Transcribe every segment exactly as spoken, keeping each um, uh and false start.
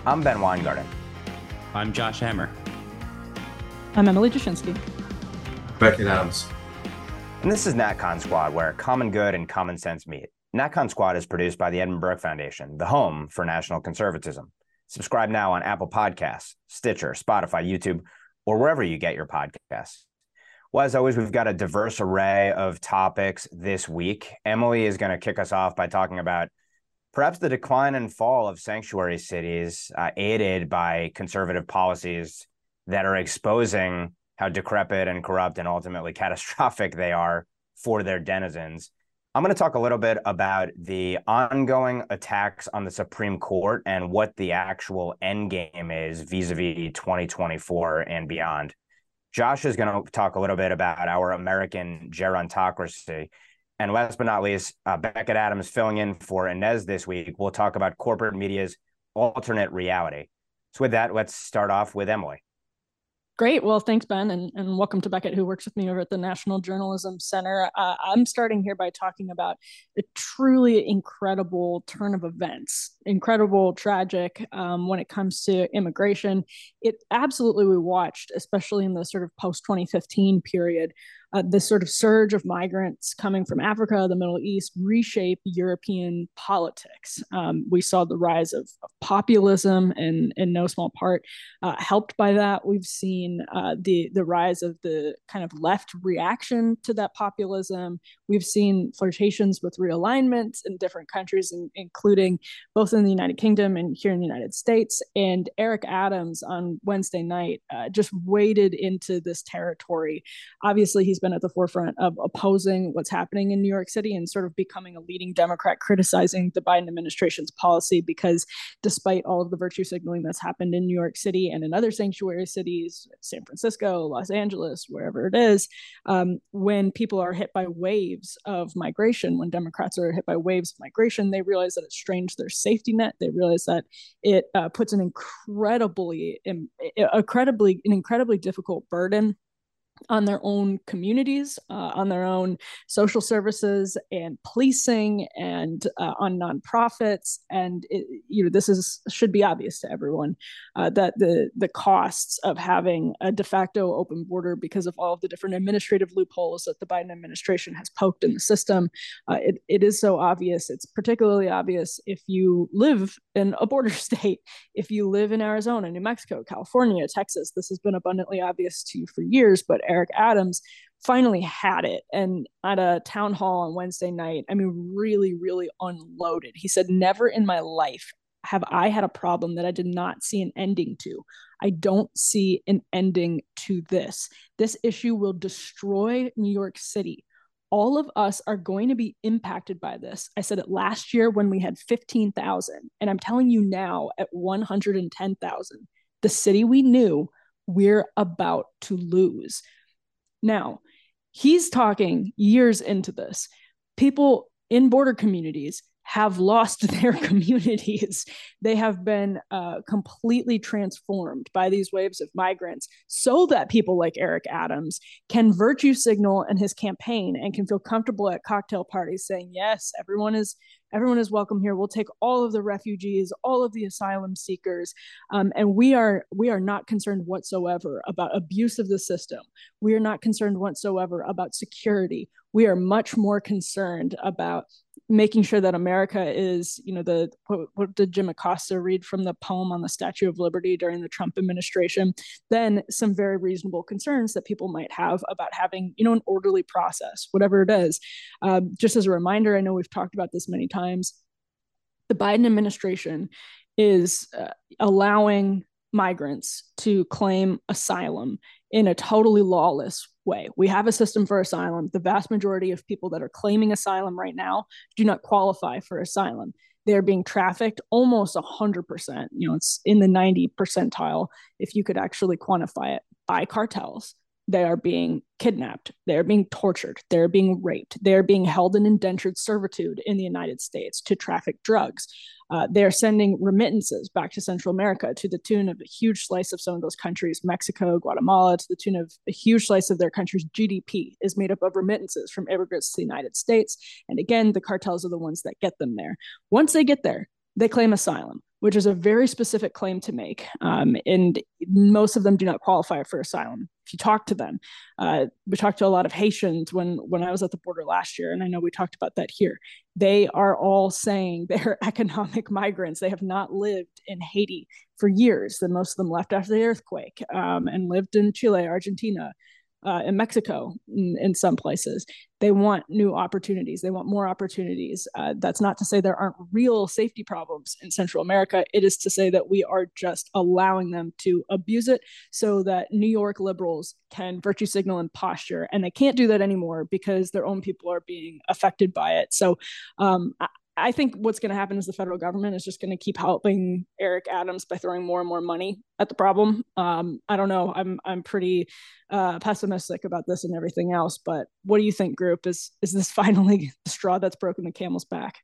I'm Ben Weingarten. I'm Josh Hammer. I'm Emily Jashinsky. Beckett Adams. And this is NatCon Squad, where common good and common sense meet. NatCon Squad is produced by the Edmund Burke Foundation, the home for national conservatism. Subscribe now on Apple Podcasts, Stitcher, Spotify, YouTube, or wherever you get your podcasts. Well, as always, we've got a diverse array of topics this week. Emily is going to kick us off by talking about perhaps the decline and fall of sanctuary cities, uh, aided by conservative policies that are exposing how decrepit and corrupt and ultimately catastrophic they are for their denizens. I'm going to talk a little bit about the ongoing attacks on the Supreme Court and what the actual end game is vis-a-vis twenty twenty-four and beyond. Josh is going to talk a little bit about our American gerontocracy. And last but not least, uh, Beckett Adams filling in for Inez this week. We'll talk about corporate media's alternate reality. So with that, let's start off with Emily. Great. Well, thanks, Ben, and, and welcome to Beckett, who works with me over at the National Journalism Center. Uh, I'm starting here by talking about a truly incredible turn of events, incredible, tragic um, when it comes to immigration. It absolutely, we watched, especially in the sort of post twenty fifteen period, uh, this sort of surge of migrants coming from Africa, the Middle East, reshape European politics. Um, we saw the rise of, of populism, and in no small part, uh, helped by that. We've seen Uh, the the rise of the kind of left reaction to that populism. We've seen flirtations with realignment in different countries, in, including both in the United Kingdom and here in the United States. And Eric Adams on Wednesday night uh, just waded into this territory. Obviously, he's been at the forefront of opposing what's happening in New York City and sort of becoming a leading Democrat, criticizing the Biden administration's policy, because despite all of the virtue signaling that's happened in New York City and in other sanctuary cities, San Francisco, Los Angeles, wherever it is, um, when people are hit by waves of migration, when Democrats are hit by waves of migration, they realize that it strains their safety net. They realize that it uh, puts an incredibly, incredibly, an incredibly difficult burden on their own communities, uh, on their own social services and policing, and uh, on nonprofits. And it, you know, this is should be obvious to everyone uh, that the the costs of having a de facto open border, because of all of the different administrative loopholes that the Biden administration has poked in the system, uh, it, it is so obvious. It's particularly obvious if you live in a border state, if you live in Arizona, New Mexico, California, Texas. This has been abundantly obvious to you for years, but Eric Adams finally had it. And at a town hall on Wednesday night, I mean, really, really unloaded. He said, never in my life have I had a problem that I did not see an ending to. I don't see an ending to this. This issue will destroy New York City. All of us are going to be impacted by this. I said it last year when we had fifteen thousand, and I'm telling you now at one hundred ten thousand, the city we knew, we're about to lose. Now, he's talking years into this. People in border communities have lost their communities. They have been uh, completely transformed by these waves of migrants, so that people like Eric Adams can virtue signal in his campaign and can feel comfortable at cocktail parties saying, yes, everyone is everyone is welcome here. We'll take all of the refugees, all of the asylum seekers, um, and we are we are not concerned whatsoever about abuse of the system. We are not concerned whatsoever about security. We are much more concerned about making sure that America is, you know, the what, what did Jim Acosta read from the poem on the Statue of Liberty during the Trump administration? Then some very reasonable concerns that people might have about having, you know, an orderly process, whatever it is. Um, just as a reminder, I know we've talked about this many times. The Biden administration is uh, allowing migrants to claim asylum in a totally lawless way. We have a system for asylum. The vast majority of people that are claiming asylum right now do not qualify for asylum. They're being trafficked almost one hundred percent. You know, it's in the ninety percentile, if you could actually quantify it, by cartels. They are being kidnapped. They're being tortured. They're being raped. They're being held in indentured servitude in the United States to traffic drugs. Uh, they're sending remittances back to Central America to the tune of a huge slice of some of those countries, Mexico, Guatemala, to the tune of a huge slice of their country's G D P is made up of remittances from immigrants to the United States. And again, the cartels are the ones that get them there. Once they get there, they claim asylum. which is a very specific claim to make. Um, and most of them do not qualify for asylum. If you talk to them, uh, we talked to a lot of Haitians when, when I was at the border last year, and I know we talked about that here. They are all saying they're economic migrants. They have not lived in Haiti for years. And most of them left after the earthquake um, and lived in Chile, Argentina, Uh, in Mexico, in, in some places. They want new opportunities. They want more opportunities. Uh, that's not to say there aren't real safety problems in Central America. It is to say that we are just allowing them to abuse it so that New York liberals can virtue signal and posture. And they can't do that anymore because their own people are being affected by it. So um, I, I think what's going to happen is the federal government is just going to keep helping Eric Adams by throwing more and more money at the problem. Um, I don't know. I'm I'm pretty uh, pessimistic about this and everything else. But what do you think, group? Is is this finally the straw that's broken the camel's back?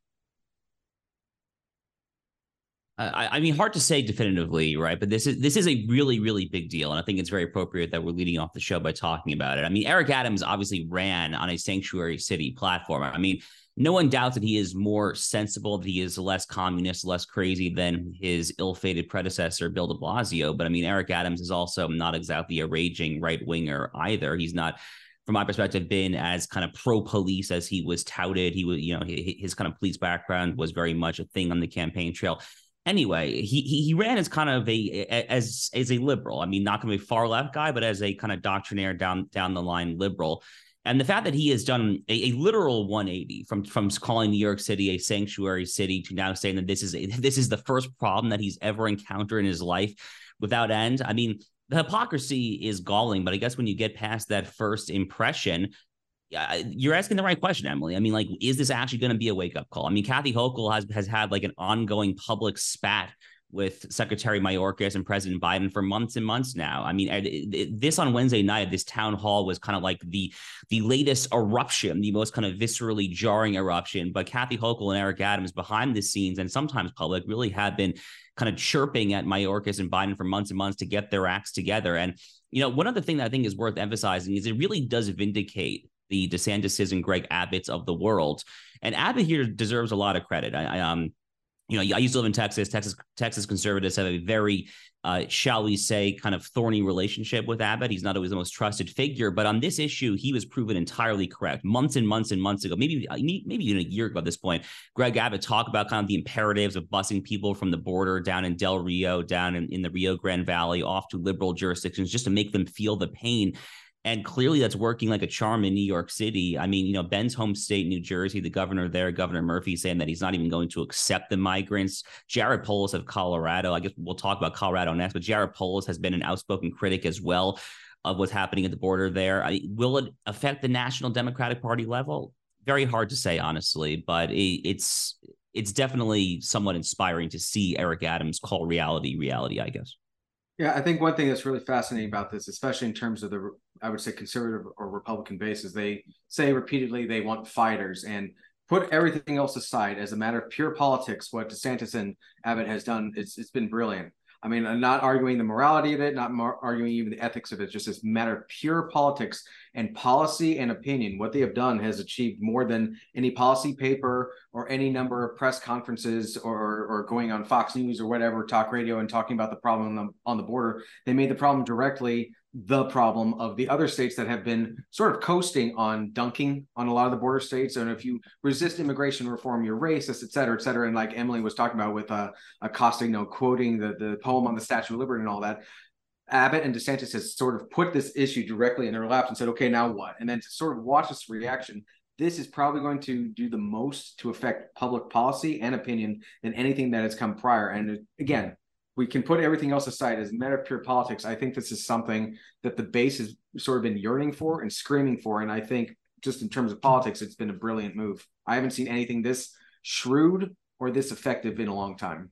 I, I mean, hard to say definitively, right? But this is this is a really, really big deal. And I think it's very appropriate that we're leading off the show by talking about it. I mean, Eric Adams obviously ran on a sanctuary city platform. I mean, no one doubts that he is more sensible, that he is less communist, less crazy than his ill-fated predecessor, Bill de Blasio. But I mean, Eric Adams is also not exactly a raging right-winger either. He's not, from my perspective, been as kind of pro-police as he was touted. He was, you know, his kind of police background was very much a thing on the campaign trail. Anyway, he, he he ran as kind of a as as a liberal. I mean, not going to be a far left guy, but as a kind of doctrinaire down down the line liberal. And the fact that he has done a, a literal one eighty from from calling New York City a sanctuary city to now saying that this is a, this is the first problem that he's ever encountered in his life without end. I mean, the hypocrisy is galling, but I guess when you get past that first impression, uh, you're asking the right question, Emily. I mean, like, is this actually going to be a wake up call? I mean, Kathy Hochul has has had like an ongoing public spat with Secretary Mayorkas and President Biden for months and months now. I mean, this on Wednesday night, this town hall was kind of like the the latest eruption, the most kind of viscerally jarring eruption. But Kathy Hochul and Eric Adams behind the scenes and sometimes public really have been kind of chirping at Mayorkas and Biden for months and months to get their acts together. And, you know, one other thing that I think is worth emphasizing is it really does vindicate the DeSantis and Greg Abbotts of the world. And Abbott here deserves a lot of credit. I, I um. You know, I used to live in Texas. Texas, Texas conservatives have a very, uh, shall we say, kind of thorny relationship with Abbott. He's not always the most trusted figure, but on this issue, he was proven entirely correct. Months and months and months ago, maybe maybe even a year ago at this point, Greg Abbott talked about kind of the imperatives of busing people from the border down in Del Rio, down in, in the Rio Grande Valley, off to liberal jurisdictions, just to make them feel the pain. And clearly that's working like a charm in New York City. I mean, you know, Ben's home state, New Jersey, the governor there, Governor Murphy, saying that he's not even going to accept the migrants. Jared Polis of Colorado, I guess we'll talk about Colorado next, but Jared Polis has been an outspoken critic as well of what's happening at the border there. I mean, will it affect the National Democratic Party level? Very hard to say, honestly, but it, it's it's definitely somewhat inspiring to see Eric Adams call reality reality, I guess. Yeah, I think one thing that's really fascinating about this, especially in terms of the, I would say, conservative or Republican base, is they say repeatedly they want fighters and put everything else aside. As a matter of pure politics, what DeSantis and Abbott has done, it's, it's been brilliant. I mean, I'm not arguing the morality of it, not mar- arguing even the ethics of it, just as a matter of pure politics and policy and opinion. What they have done has achieved more than any policy paper or any number of press conferences or, or going on Fox News or whatever, talk radio, and talking about the problem on the, on the border. They made the problem directly the problem of the other states that have been sort of coasting on dunking on a lot of the border states. And if you resist immigration reform, you're racist, et cetera, et cetera. And like Emily was talking about with uh, Acosta, you know, quoting the, the poem on the Statue of Liberty and all that, Abbott and DeSantis has sort of put this issue directly in their laps and said, okay, now what? And then to sort of watch this reaction, this is probably going to do the most to affect public policy and opinion than anything that has come prior. And again, we can put everything else aside. As a matter of pure politics, I think this is something that the base has sort of been yearning for and screaming for. And I think just in terms of politics, it's been a brilliant move. I haven't seen anything this shrewd or this effective in a long time.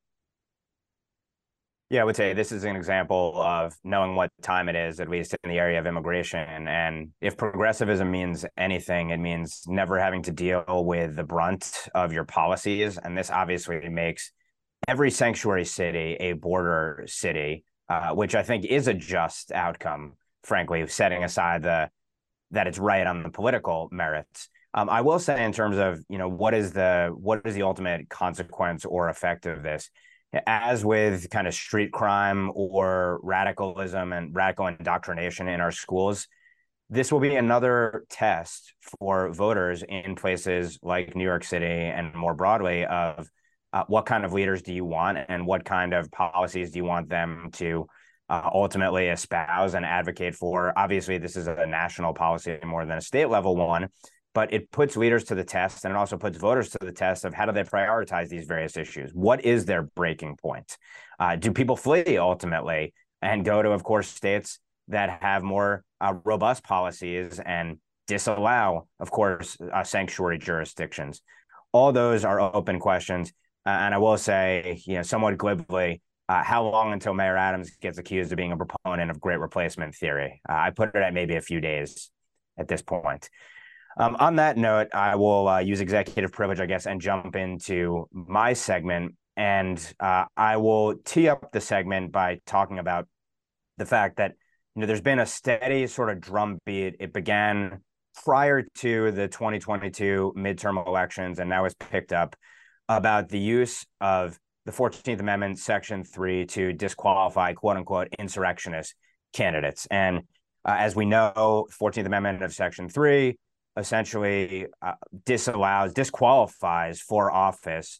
Yeah, I would say this is an example of knowing what time it is, at least in the area of immigration. And if progressivism means anything, it means never having to deal with the brunt of your policies. And this obviously makes every sanctuary city a border city, uh, which I think is a just outcome, frankly, setting aside the that it's right on the political merits. Um, I will say, in terms of, you know, what is the what is the ultimate consequence or effect of this? As with kind of street crime or radicalism and radical indoctrination in our schools, this will be another test for voters in places like New York City and more broadly of uh, what kind of leaders do you want and what kind of policies do you want them to uh, ultimately espouse and advocate for. Obviously, this is a national policy more than a state level one, but it puts leaders to the test, and it also puts voters to the test of how do they prioritize these various issues? What is their breaking point? Uh, do people flee ultimately and go to, of course, states that have more uh, robust policies and disallow, of course, uh, sanctuary jurisdictions? All those are open questions. Uh, and I will say, you know, somewhat glibly, uh, how long until Mayor Adams gets accused of being a proponent of great replacement theory? Uh, I put it at maybe a few days at this point. Um, on that note, I will uh, use executive privilege, I guess, and jump into my segment. And uh, I will tee up the segment by talking about the fact that, you know, there's been a steady sort of drumbeat. It began prior to the twenty twenty-two midterm elections, and now it's picked up about the use of the fourteenth Amendment, Section three, to disqualify, quote unquote, insurrectionist candidates. And uh, as we know, fourteenth Amendment of Section three essentially uh, disallows, disqualifies for office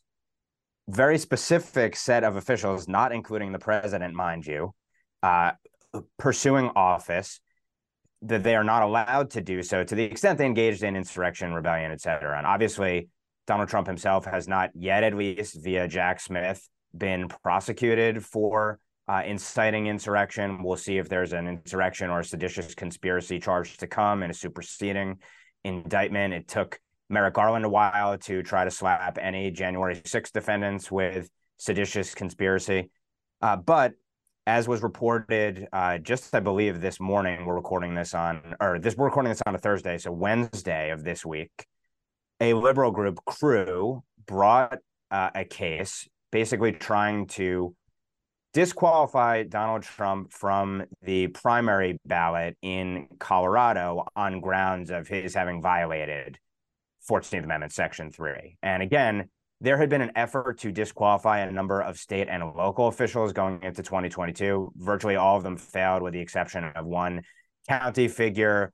very specific set of officials, not including the president, mind you, uh, pursuing office, that they are not allowed to do so to the extent they engaged in insurrection, rebellion, et cetera. And obviously, Donald Trump himself has not yet, at least via Jack Smith, been prosecuted for uh, inciting insurrection. We'll see if there's an insurrection or a seditious conspiracy charge to come in a superseding indictment. It took Merrick Garland a while to try to slap any January sixth defendants with seditious conspiracy. Uh, but as was reported uh, just, I believe, this morning, we're recording this on, or this we're recording this on a Thursday, so Wednesday of this week, a liberal group, Crew, brought uh, a case basically trying to disqualify Donald Trump from the primary ballot in Colorado on grounds of his having violated fourteenth Amendment, Section three. And again, there had been an effort to disqualify a number of state and local officials going into twenty twenty-two. Virtually all of them failed, with the exception of one county figure,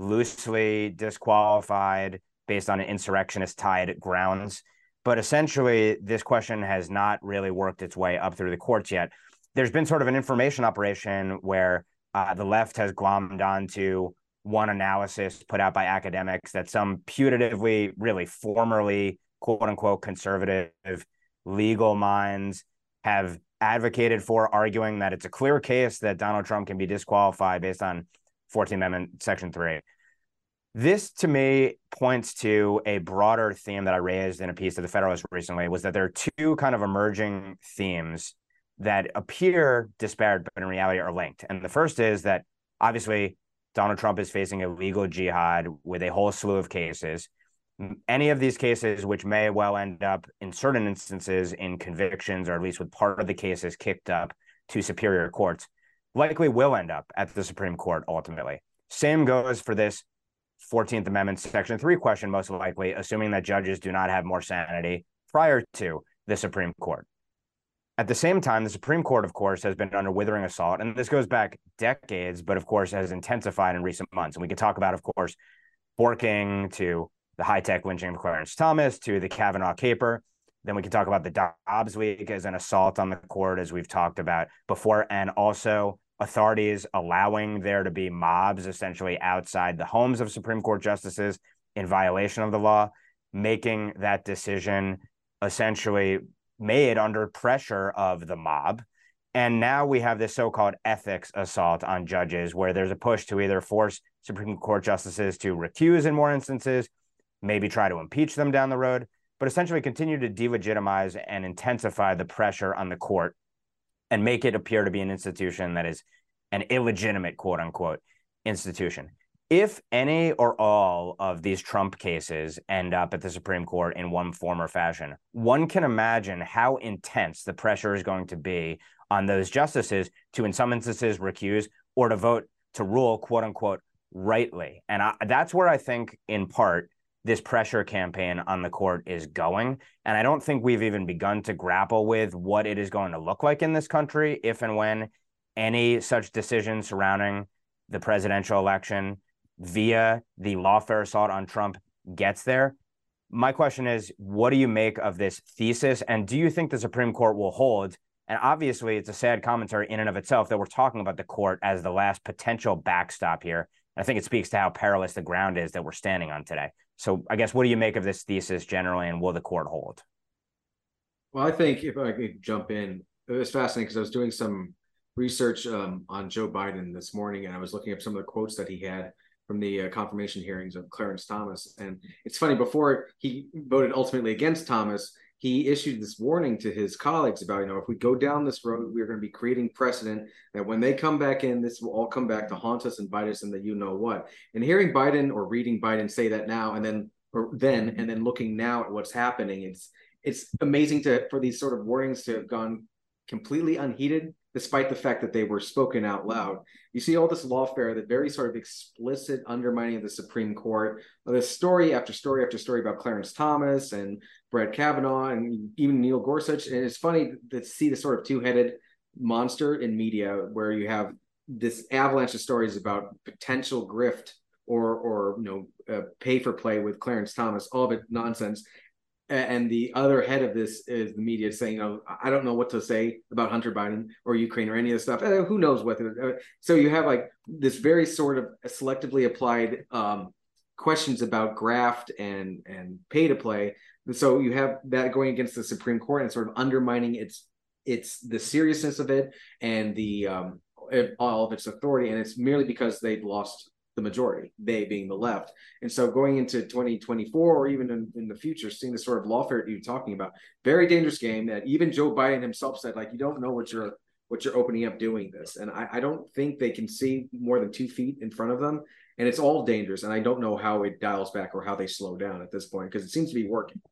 loosely disqualified based on an insurrectionist-tied grounds. But essentially, this question has not really worked its way up through the courts yet. There's been sort of an information operation where uh, the left has glommed onto one analysis put out by academics that some putatively, really formerly, quote unquote, conservative legal minds have advocated for, arguing that it's a clear case that Donald Trump can be disqualified based on fourteenth Amendment, Section three. This, to me, points to a broader theme that I raised in a piece to the Federalist recently, was that there are two kind of emerging themes that appear disparate, but in reality are linked. And the first is that, obviously, Donald Trump is facing a legal jihad with a whole slew of cases. Any of these cases, which may well end up in certain instances in convictions, or at least with part of the cases kicked up to superior courts, likely will end up at the Supreme Court ultimately. Same goes for this fourteenth Amendment Section three question, most likely, assuming that judges do not have more sanity prior to the Supreme Court. At the same time, the Supreme Court, of course, has been under withering assault, and this goes back decades, but of course has intensified in recent months. And we could talk about, of course, Borking, to the high-tech lynching of Clarence Thomas, to the Kavanaugh caper. Then we can talk about the Dobbs leak as an assault on the court, as we've talked about before, and also authorities allowing there to be mobs essentially outside the homes of Supreme Court justices in violation of the law, making that decision essentially made under pressure of the mob. And now we have this so-called ethics assault on judges, where there's a push to either force Supreme Court justices to recuse in more instances, maybe try to impeach them down the road, but essentially continue to delegitimize and intensify the pressure on the court and make it appear to be an institution that is an illegitimate, quote unquote, institution. If any or all of these Trump cases end up at the Supreme Court in one form or fashion, one can imagine how intense the pressure is going to be on those justices to, in some instances, recuse or to vote to rule, quote unquote, rightly. And I, that's where I think, in part, this pressure campaign on the court is going. And I don't think we've even begun to grapple with what it is going to look like in this country if and when any such decision surrounding the presidential election via the lawfare assault on Trump gets there. My question is, what do you make of this thesis? And do you think the Supreme Court will hold? And obviously, it's a sad commentary in and of itself that we're talking about the court as the last potential backstop here. I think it speaks to how perilous the ground is that we're standing on today. So I guess, what do you make of this thesis generally, and will the court hold? Well, I think if I could jump in, it was fascinating because I was doing some research um, on Joe Biden this morning, and I was looking up some of the quotes that he had from the uh, confirmation hearings of Clarence Thomas. And it's funny, before he voted ultimately against Thomas, he issued this warning to his colleagues about, you know, if we go down this road, we're going to be creating precedent that when they come back in, this will all come back to haunt us and bite us in the you know what. And hearing Biden or reading Biden say that now and then, or then, and then looking now at what's happening, it's it's amazing to for these sort of warnings to have gone completely unheeded, despite the fact that they were spoken out loud. You see all this lawfare, that very sort of explicit undermining of the Supreme Court, this story after story after story about Clarence Thomas and Brett Kavanaugh and even Neil Gorsuch. And it's funny to see the sort of two-headed monster in media where you have this avalanche of stories about potential grift or, or you know, uh, pay for play with Clarence Thomas, all of it nonsense. And the other head of this is the media saying, you know, I don't know what to say about Hunter Biden or Ukraine or any of this stuff. Uh, who knows what? So you have like this very sort of selectively applied um, questions about graft and, and pay to play. And so you have that going against the Supreme Court and sort of undermining its its the seriousness of it and the um, all of its authority. And it's merely because they've lost the majority, they being the left. And so going into twenty twenty-four or even in, in the future, seeing the sort of lawfare you're talking about, very dangerous game that even Joe Biden himself said, like, you don't know what you're what you're opening up doing this. And I, I don't think they can see more than two feet in front of them. And it's all dangerous. And I don't know how it dials back or how they slow down at this point, because it seems to be working.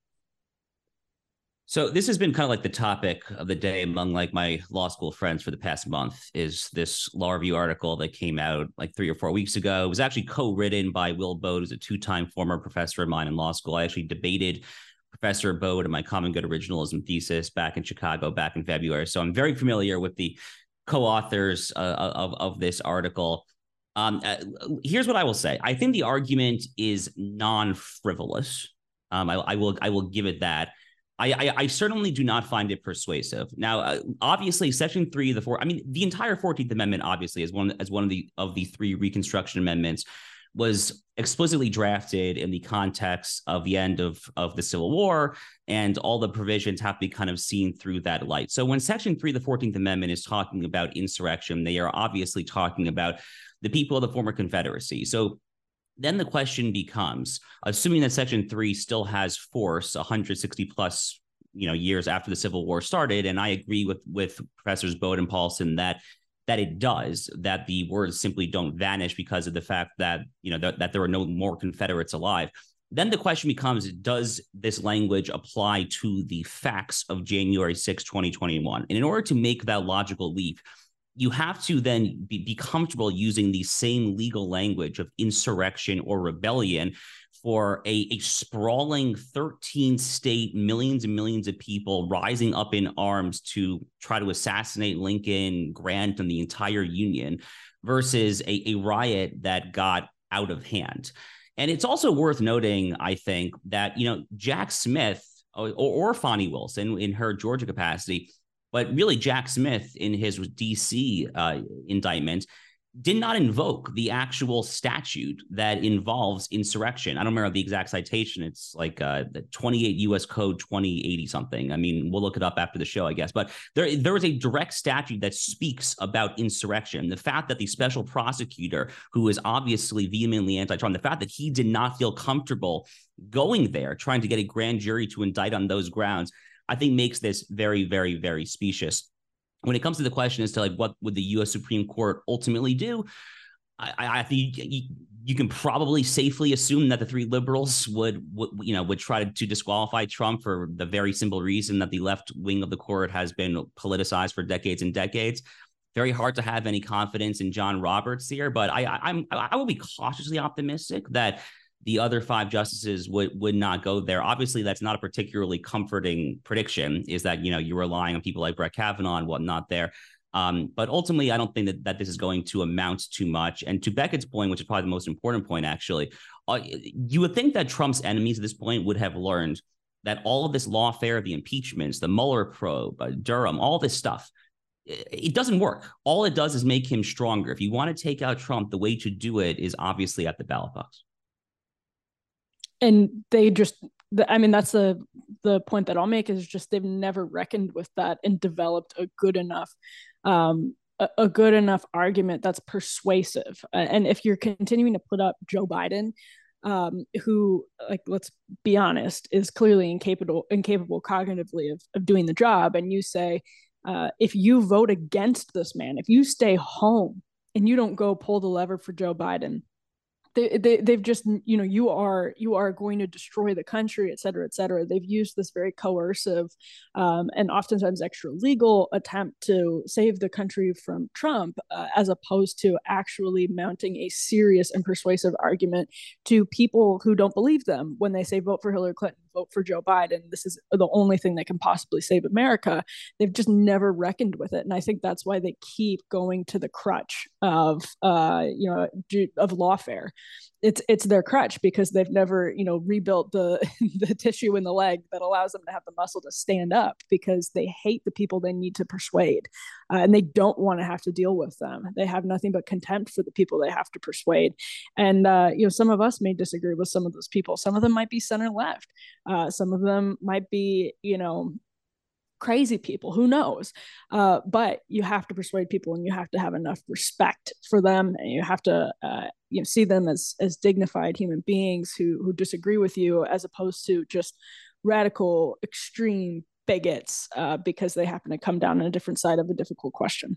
So this has been kind of like the topic of the day among like my law school friends for the past month, is this law review article that came out like three or four weeks ago. It was actually co-written by Will Bode, who's a two-time former professor of mine in law school. I actually debated Professor Bode in my Common Good Originalism thesis back in Chicago back in February. So I'm very familiar with the co-authors uh, of, of this article. Um, uh, here's what I will say. I think the argument is non-frivolous. Um, I, I will I will give it that. I, I, I certainly do not find it persuasive. Now, uh, obviously, Section three of the four, I mean, the entire fourteenth Amendment, obviously, as one as one of the of the three Reconstruction amendments, was explicitly drafted in the context of the end of, of the Civil War, and all the provisions have to be kind of seen through that light. So when Section three of the fourteenth Amendment is talking about insurrection, they are obviously talking about the people of the former Confederacy. So then the question becomes, assuming that Section three still has force one hundred sixty plus you know, years after the Civil War started, and I agree with, with Professors Bode and Paulson that that it does, that the words simply don't vanish because of the fact that, you know, that, that there are no more Confederates alive. Then the question becomes, does this language apply to the facts of January sixth, twenty twenty-one? And in order to make that logical leap, you have to then be, be comfortable using the same legal language of insurrection or rebellion for a, a sprawling thirteen state, millions and millions of people rising up in arms to try to assassinate Lincoln, Grant, and the entire Union, versus a, a riot that got out of hand. And it's also worth noting, I think, that, you know, Jack Smith or, or Fani Wilson in her Georgia capacity, but really Jack Smith in his D C uh, indictment, did not invoke the actual statute that involves insurrection. I don't remember the exact citation. It's like uh, the twenty-eight U S Code twenty eighty something. I mean, we'll look it up after the show, I guess. But there, there is a direct statute that speaks about insurrection. The fact that the special prosecutor, who is obviously vehemently anti-Trump, the fact that he did not feel comfortable going there, trying to get a grand jury to indict on those grounds, I think makes this very, very, very specious. When it comes to the question as to like what would the U S Supreme Court ultimately do, I, I think you, you can probably safely assume that the three liberals would, would you know would try to, to disqualify Trump for the very simple reason that the left wing of the court has been politicized for decades and decades. Very hard to have any confidence in John Roberts here, but I, I I'm I will be cautiously optimistic that the other five justices would would not go there. Obviously, that's not a particularly comforting prediction, is that, you know, you're relying on people like Brett Kavanaugh and whatnot there. Um, but ultimately, I don't think that, that this is going to amount to much. And to Beckett's point, which is probably the most important point, actually, uh, you would think that Trump's enemies at this point would have learned that all of this lawfare, the impeachments, the Mueller probe, uh, Durham, all this stuff, it, it doesn't work. All it does is make him stronger. If you want to take out Trump, the way to do it is obviously at the ballot box. And they just, I mean, that's the the point that I'll make, is just they've never reckoned with that and developed a good enough um, a, a good enough argument that's persuasive. And if you're continuing to put up Joe Biden, um, who, like, let's be honest, is clearly incapable incapable cognitively of, of doing the job, and you say, uh, if you vote against this man, if you stay home and you don't go pull the lever for Joe Biden, They, they, they've just, you know, you are you are going to destroy the country, et cetera, et cetera. They've used this very coercive um, and oftentimes extra legal attempt to save the country from Trump, uh, as opposed to actually mounting a serious and persuasive argument to people who don't believe them when they say vote for Hillary Clinton, vote for Joe Biden. This is the only thing that can possibly save America. They've just never reckoned with it. And I think that's why they keep going to the crutch of, uh, you know, of lawfare. It's it's their crutch, because they've never, you know, rebuilt the the tissue in the leg that allows them to have the muscle to stand up, because they hate the people they need to persuade, uh, and they don't want to have to deal with them. They have nothing but contempt for the people they have to persuade. And uh, you know, some of us may disagree with some of those people. Some of them might be center left. Uh, some of them might be, you know, crazy people, who knows, uh, but you have to persuade people, and you have to have enough respect for them, and you have to uh, you know, see them as as dignified human beings who who disagree with you, as opposed to just radical extreme bigots uh, because they happen to come down on a different side of a difficult question.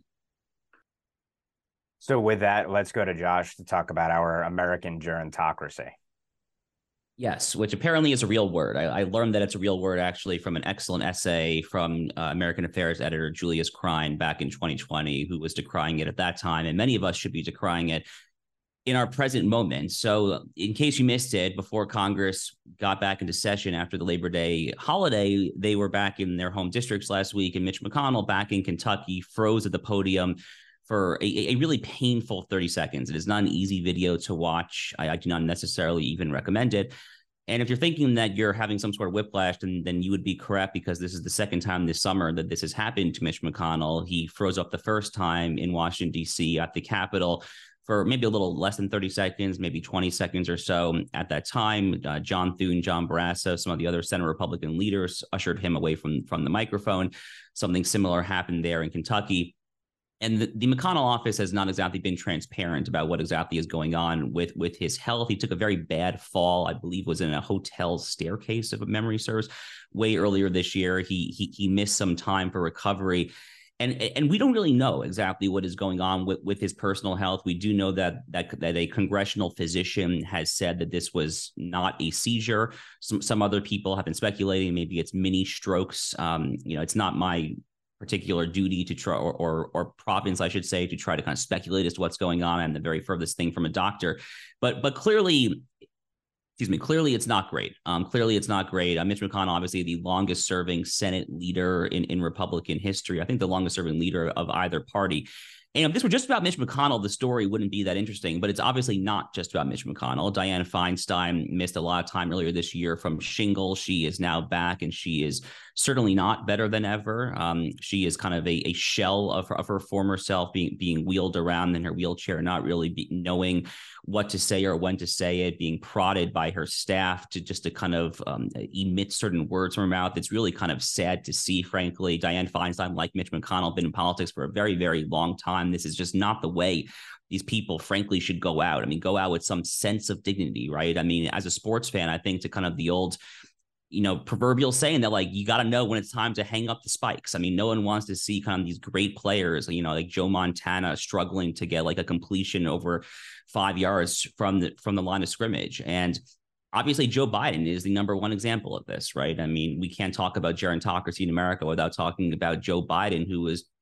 So with that, let's go to Josh to talk about our American gerontocracy. Yes, which apparently is a real word. I, I learned that it's a real word, actually, from an excellent essay from uh, American Affairs editor Julius Krein back in twenty twenty, who was decrying it at that time. And many of us should be decrying it in our present moment. So in case you missed it, before Congress got back into session after the Labor Day holiday, they were back in their home districts last week. And Mitch McConnell, back in Kentucky, froze at the podium for a, a really painful thirty seconds. It is not an easy video to watch. I, I do not necessarily even recommend it. And if you're thinking that you're having some sort of whiplash, then, then you would be correct, because this is the second time this summer that this has happened to Mitch McConnell. He froze up the first time in Washington, D C at the Capitol for maybe a little less than thirty seconds, maybe twenty seconds or so. At that time, uh, John Thune, John Barrasso, some of the other Senate Republican leaders ushered him away from, from the microphone. Something similar happened there in Kentucky. And the, the McConnell office has not exactly been transparent about what exactly is going on with, with his health. He took a very bad fall, I believe was in a hotel staircase, if memory serves, way earlier this year. He, he, he missed some time for recovery. And, and we don't really know exactly what is going on with, with his personal health. We do know that, that that a congressional physician has said that this was not a seizure. Some, some other people have been speculating maybe it's mini strokes. Um, you know, it's not my particular duty to try, or, or or province, I should say, to try to kind of speculate as to what's going on. I'm the very furthest thing from a doctor, but but clearly, excuse me, clearly it's not great. Um, clearly it's not great. Uh, Mitch McConnell, obviously the longest serving Senate leader in, in Republican history. I think the longest serving leader of either party. And if this were just about Mitch McConnell, the story wouldn't be that interesting, but it's obviously not just about Mitch McConnell. Dianne Feinstein missed a lot of time earlier this year from shingles. She is now back, and she is certainly not better than ever. Um, she is kind of a, a shell of her, of her former self, being being wheeled around in her wheelchair, not really be, knowing what to say or when to say it, being prodded by her staff to just to kind of um, emit certain words from her mouth. It's really kind of sad to see, frankly. Dianne Feinstein, like Mitch McConnell, been in politics for a very, very long time. This is just not the way these people, frankly, should go out. I mean, go out with some sense of dignity, right? I mean, as a sports fan, I think to kind of the old, you know, proverbial saying that, like, you got to know when it's time to hang up the spikes. I mean, no one wants to see kind of these great players, you know, like Joe Montana struggling to get like a completion over five yards from the from the line of scrimmage. And obviously, Joe Biden is the number one example of this, right? I mean, we can't talk about gerontocracy in America without talking about Joe Biden, who was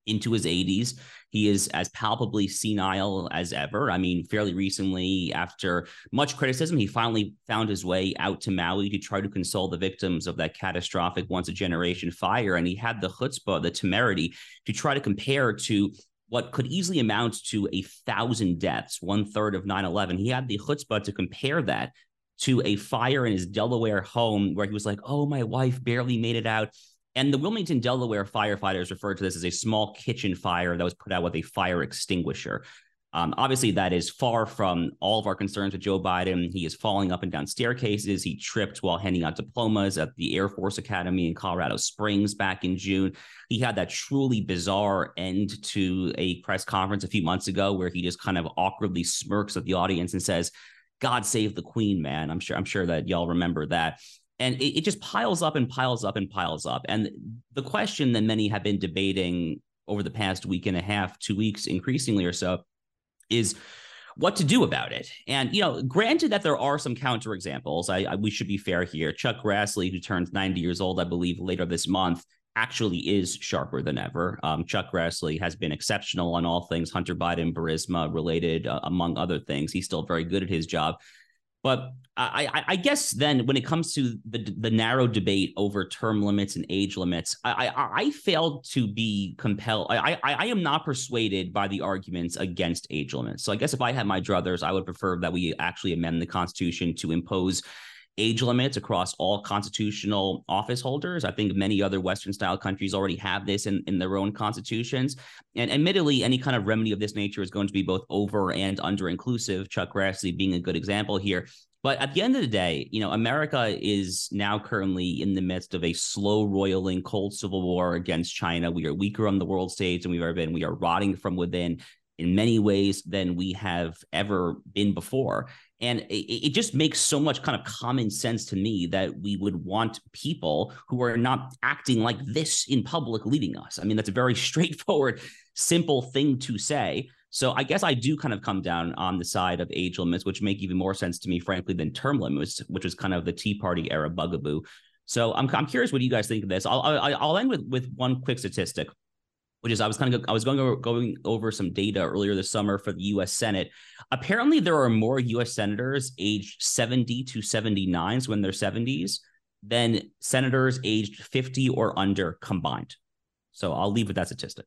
into his eighties. He is as palpably senile as ever. I mean, fairly recently, after much criticism, he finally found his way out to Maui to try to console the victims of that catastrophic once-a-generation fire. And he had the chutzpah, the temerity, to try to compare to what could easily amount to a thousand deaths, one third of nine eleven. He had the chutzpah to compare that to a fire in his Delaware home where he was like, oh, my wife barely made it out. And the Wilmington, Delaware firefighters referred to this as a small kitchen fire that was put out with a fire extinguisher. Um, obviously, that is far from all of our concerns with Joe Biden. He is falling up and down staircases. He tripped while handing out diplomas at the Air Force Academy in Colorado Springs back in June. He had that truly bizarre end to a press conference a few months ago where he just kind of awkwardly smirks at the audience and says, God save the Queen, man. I'm sure, I'm sure that y'all remember that. And it, it just piles up and piles up and piles up. And the question that many have been debating over the past week and a half, two weeks, increasingly or so, is what to do about it. And, you know, granted that there are some counterexamples, I, I we should be fair here. Chuck Grassley, who turns ninety years old, I believe, later this month, actually is sharper than ever. Um, Chuck Grassley has been exceptional on all things Hunter Biden, Burisma related, uh, among other things. He's still very good at his job. But I, I, I guess then when it comes to the, the narrow debate over term limits and age limits, I, I, I failed to be compelled. I, I, I am not persuaded by the arguments against age limits. So I guess if I had my druthers, I would prefer that we actually amend the Constitution to impose age limits across all constitutional office holders. I think many other Western style countries already have this in, in their own constitutions. And admittedly, any kind of remedy of this nature is going to be both over and under inclusive, Chuck Grassley being a good example here. But at the end of the day, you know, America is now currently in the midst of a slow roiling cold civil war against China. We are weaker on the world stage than we've ever been. We are rotting from within in many ways than we have ever been before. And it, it just makes so much kind of common sense to me that we would want people who are not acting like this in public leading us. I mean, that's a very straightforward, simple thing to say. So I guess I do kind of come down on the side of age limits, which make even more sense to me, frankly, than term limits, which was kind of the Tea Party era bugaboo. So I'm, I'm curious what you guys think of this. I'll, I'll, I'll end with, with one quick statistic, which is I was kind of I was going over, going over some data earlier this summer for the U S Senate. Apparently, there are more U S senators aged seventy to seventy-nine, so in their seventies, than senators aged fifty or under combined. So I'll leave with that statistic.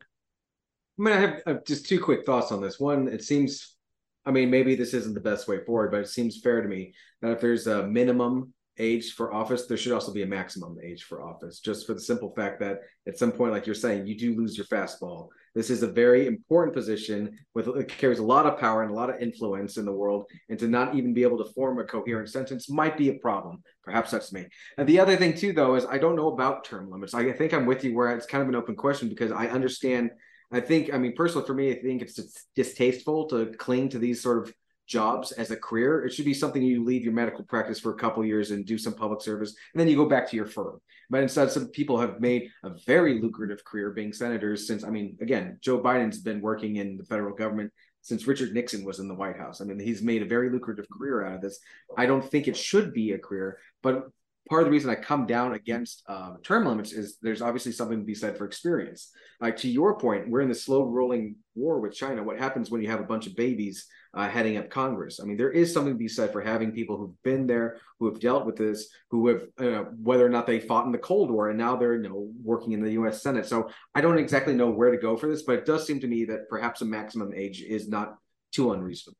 I mean, I have uh, just two quick thoughts on this. One, it seems, I mean, maybe this isn't the best way forward, but it seems fair to me that if there's a minimum age for office, there should also be a maximum age for office, just for the simple fact that at some point, like you're saying, you do lose your fastball. This is a very important position with it carries a lot of power and a lot of influence in the world, and to not even be able to form a coherent sentence might be a problem. Perhaps that's me. And the other thing too, though, is I don't know about term limits. I think I'm with you where it's kind of an open question because I understand. I think, I mean, personally for me, I think it's distasteful to cling to these sort of jobs as a career. It should be something you leave your medical practice for a couple of years and do some public service, and then you go back to your firm. But instead, some people have made a very lucrative career being senators since, I mean, again, Joe Biden's been working in the federal government since Richard Nixon was in the White House. I mean, he's made a very lucrative career out of this. I don't think it should be a career, but part of the reason I come down against uh, term limits is there's obviously something to be said for experience. Like to your point, we're in the slow rolling war with China. What happens when you have a bunch of babies uh, heading up Congress? I mean, there is something to be said for having people who've been there, who have dealt with this, who have, uh, whether or not they fought in the Cold War, and now they're, you know, working in the U S Senate. So I don't exactly know where to go for this, but it does seem to me that perhaps a maximum age is not too unreasonable.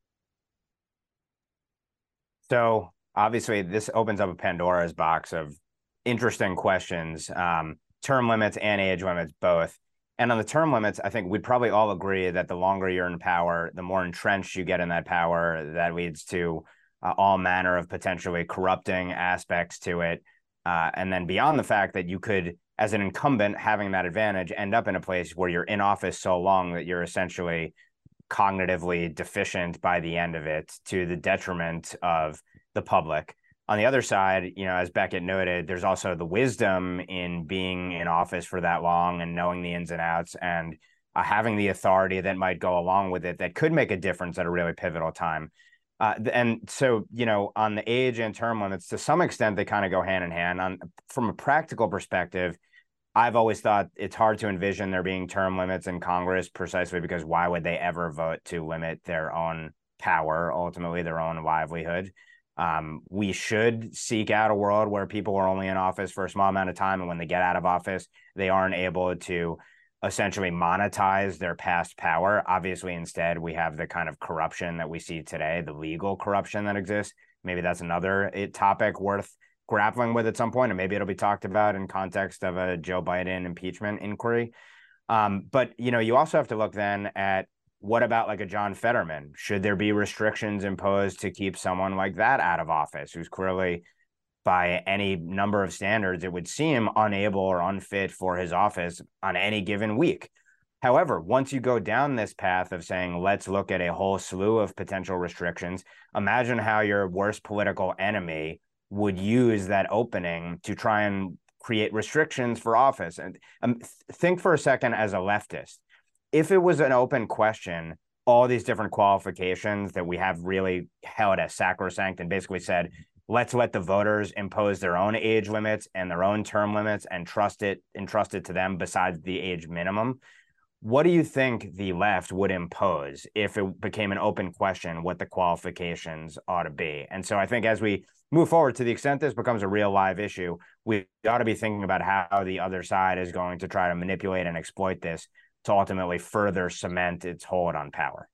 So obviously, this opens up a Pandora's box of interesting questions, um, term limits and age limits both. And on the term limits, I think we'd probably all agree that the longer you're in power, the more entrenched you get in that power. That leads to uh, all manner of potentially corrupting aspects to it. Uh, and then beyond the fact that you could, as an incumbent having that advantage, end up in a place where you're in office so long that you're essentially cognitively deficient by the end of it, to the detriment of the public. On the other side, you know, as Beckett noted, there's also the wisdom in being in office for that long and knowing the ins and outs, and uh, having the authority that might go along with it that could make a difference at a really pivotal time. Uh, and so, you know, on the age and term limits, to some extent, they kind of go hand in hand. On from a practical perspective, I've always thought it's hard to envision there being term limits in Congress, precisely because why would they ever vote to limit their own power, ultimately their own livelihood? Um, we should seek out a world where people are only in office for a small amount of time, and when they get out of office, they aren't able to essentially monetize their past power. Obviously, instead, we have the kind of corruption that we see today, the legal corruption that exists. Maybe that's another topic worth grappling with at some point, and maybe it'll be talked about in context of a Joe Biden impeachment inquiry. Um, but, you know, you also have to look then at what about like a John Fetterman? Should there be restrictions imposed to keep someone like that out of office, who's clearly, by any number of standards, it would seem unable or unfit for his office on any given week? However, once you go down this path of saying, let's look at a whole slew of potential restrictions, imagine how your worst political enemy would use that opening to try and create restrictions for office. And um, think for a second as a leftist, if it was an open question, all these different qualifications that we have really held as sacrosanct and basically said, let's let the voters impose their own age limits and their own term limits and trust it, entrust it to them besides the age minimum. What do you think the left would impose if it became an open question what the qualifications ought to be? And so I think as we move forward, to the extent this becomes a real live issue, we ought to be thinking about how the other side is going to try to manipulate and exploit this to ultimately further cement its hold on power.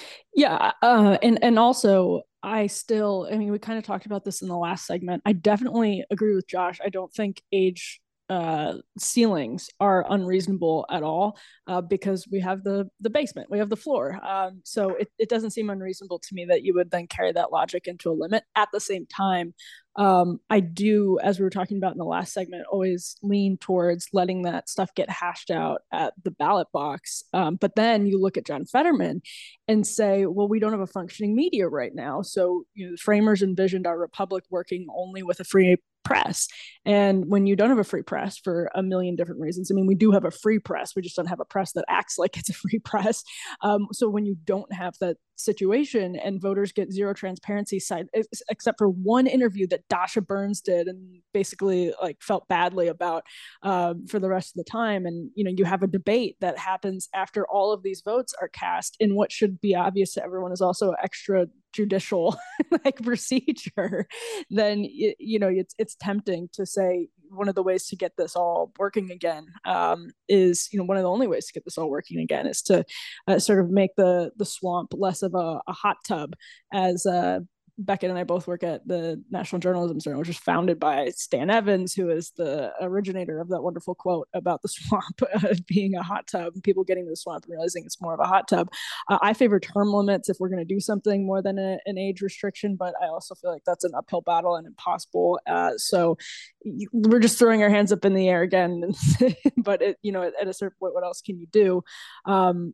Yeah. Uh, and, and also, I still, I mean, we kind of talked about this in the last segment. I definitely agree with Josh. I don't think age uh ceilings are unreasonable at all, uh because we have the the basement, we have the floor, um so it, it doesn't seem unreasonable to me that you would then carry that logic into a limit. At the same time, um I do, as we were talking about in the last segment, always lean towards letting that stuff get hashed out at the ballot box. Um, but then you look at John Fetterman and say, well, we don't have a functioning media right now, so you know the framers envisioned our republic working only with a free press. And when you don't have a free press for a million different reasons, I mean, we do have a free press, we just don't have a press that acts like it's a free press. Um, so when you don't have that situation and voters get zero transparency side, except for one interview that Dasha Burns did and basically like felt badly about um, for the rest of the time. And, you know, you have a debate that happens after all of these votes are cast in what should be obvious to everyone is also extrajudicial like procedure. Then, you know, it's, it's tempting to say one of the ways to get this all working again um, is, you know, one of the only ways to get this all working again is to uh, sort of make the the swamp less of a, a hot tub, as uh, Beckett and I both work at the National Journalism Center, which was founded by Stan Evans, who is the originator of that wonderful quote about the swamp uh, being a hot tub and people getting to the swamp and realizing it's more of a hot tub. Uh, I favor term limits if we're going to do something more than a, an age restriction, but I also feel like that's an uphill battle and impossible. Uh, so we're just throwing our hands up in the air again. But, it, you know, at, at a certain point, what else can you do? Um,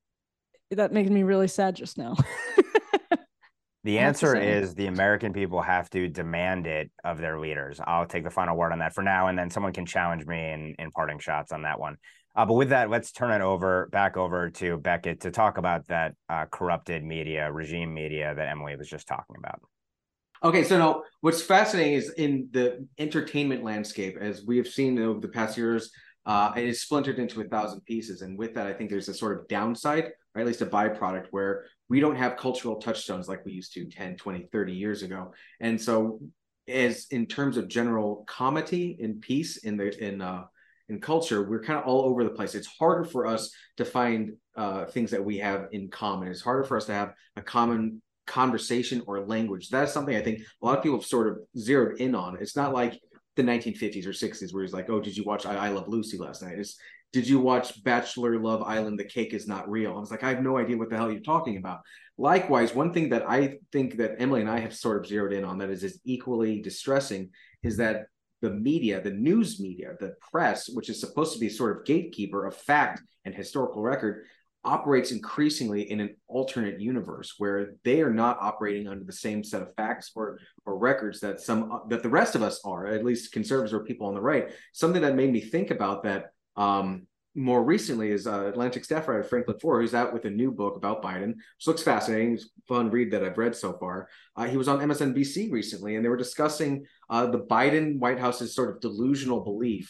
that makes me really sad just now. The answer is the American people have to demand it of their leaders. I'll take the final word on that for now, and then someone can challenge me in, in parting shots on that one. Uh, but with that, let's turn it over back over to Beckett to talk about that uh, corrupted media, regime media that Emily was just talking about. Okay, so now what's fascinating is in the entertainment landscape, as we have seen over the past years, uh, it is splintered into a thousand pieces. And with that, I think there's a sort of downside, or at least a byproduct, where we don't have cultural touchstones like we used to ten, twenty, thirty years ago. And so as in terms of general comity and peace in the in uh, in culture, we're kind of all over the place. It's harder for us to find uh, things that we have in common. It's harder for us to have a common conversation or language. That's something I think a lot of people have sort of zeroed in on. It's not like the nineteen fifties or sixties where he's like, oh, did you watch I, I Love Lucy last night? It's, did you watch Bachelor Love Island? The cake is not real. I was like, I have no idea what the hell you're talking about. Likewise, one thing that I think that Emily and I have sort of zeroed in on that is, is equally distressing is that the media, the news media, the press, which is supposed to be sort of gatekeeper of fact and historical record, operates increasingly in an alternate universe where they are not operating under the same set of facts or or records that some that the rest of us are, at least conservatives or people on the right. Something that made me think about that um, more recently is uh, Atlantic staff writer Franklin Foer, who's out with a new book about Biden, which looks fascinating. It's a fun read that I've read so far. Uh, he was on M S N B C recently, and they were discussing uh, the Biden White House's sort of delusional belief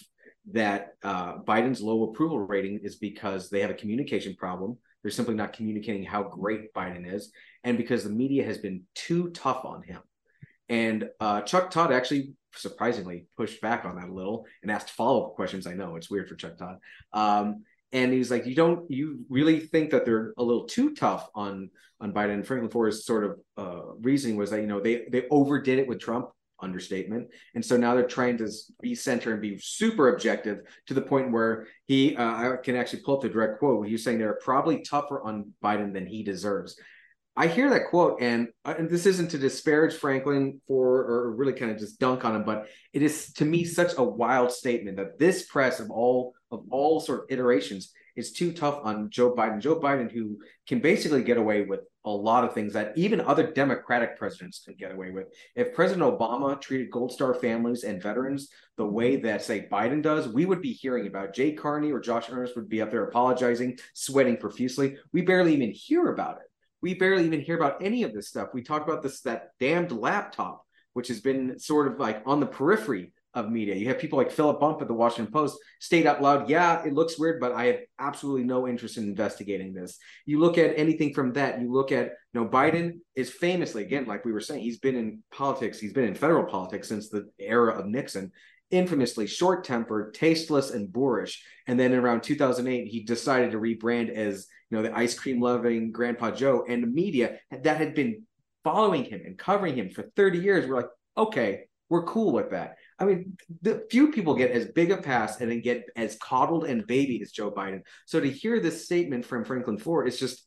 that uh, Biden's low approval rating is because they have a communication problem. They're simply not communicating how great Biden is, and because the media has been too tough on him. And uh, Chuck Todd actually surprisingly pushed back on that a little and asked follow-up questions. I know it's weird for Chuck Todd. Um, and he's like, you don't, you really think that they're a little too tough on, on Biden? And Franklin Foer's sort of uh, reasoning was that, you know, they, they overdid it with Trump, understatement. And so now they're trying to be center and be super objective to the point where he, uh, I can actually pull up the direct quote. He was saying they're probably tougher on Biden than he deserves. I hear that quote, and, and this isn't to disparage Franklin for, or really kind of just dunk on him, but it is to me such a wild statement that this press of all of all sort of iterations is too tough on Joe Biden. Joe Biden, who can basically get away with a lot of things that even other Democratic presidents could get away with. If President Obama treated Gold Star families and veterans the way that, say, Biden does, we would be hearing about Jay Carney or Josh Earnest would be up there apologizing, sweating profusely. We barely even hear about it. We barely even hear about any of this stuff. We talk about this, that damned laptop, which has been sort of like on the periphery of media. You have people like Philip Bump at the Washington Post state out loud, yeah, it looks weird, but I have absolutely no interest in investigating this. You look at anything from that. You look at, you know, Biden is famously, again, like we were saying, he's been in politics. He's been in federal politics since the era of Nixon. Infamously short-tempered, tasteless, and boorish. And then around two thousand eight, he decided to rebrand as, you know, the ice cream loving Grandpa Joe. And the media that had been following him and covering him for thirty years were like, okay, we're cool with that. I mean, the few people get as big a pass and then get as coddled and babied as Joe Biden. So to hear this statement from Franklin Foer is just,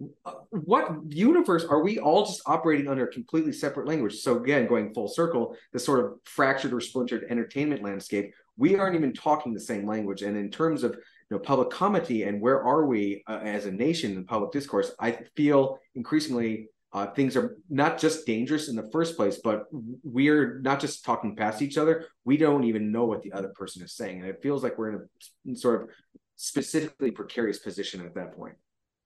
what universe are we all just operating under a completely separate language? So again, going full circle, the sort of fractured or splintered entertainment landscape, we aren't even talking the same language. And in terms of, you know, public comedy and where are we uh, as a nation in public discourse, I feel increasingly uh, things are not just dangerous in the first place, but we're not just talking past each other. We don't even know what the other person is saying. And it feels like we're in a sort of specifically precarious position at that point.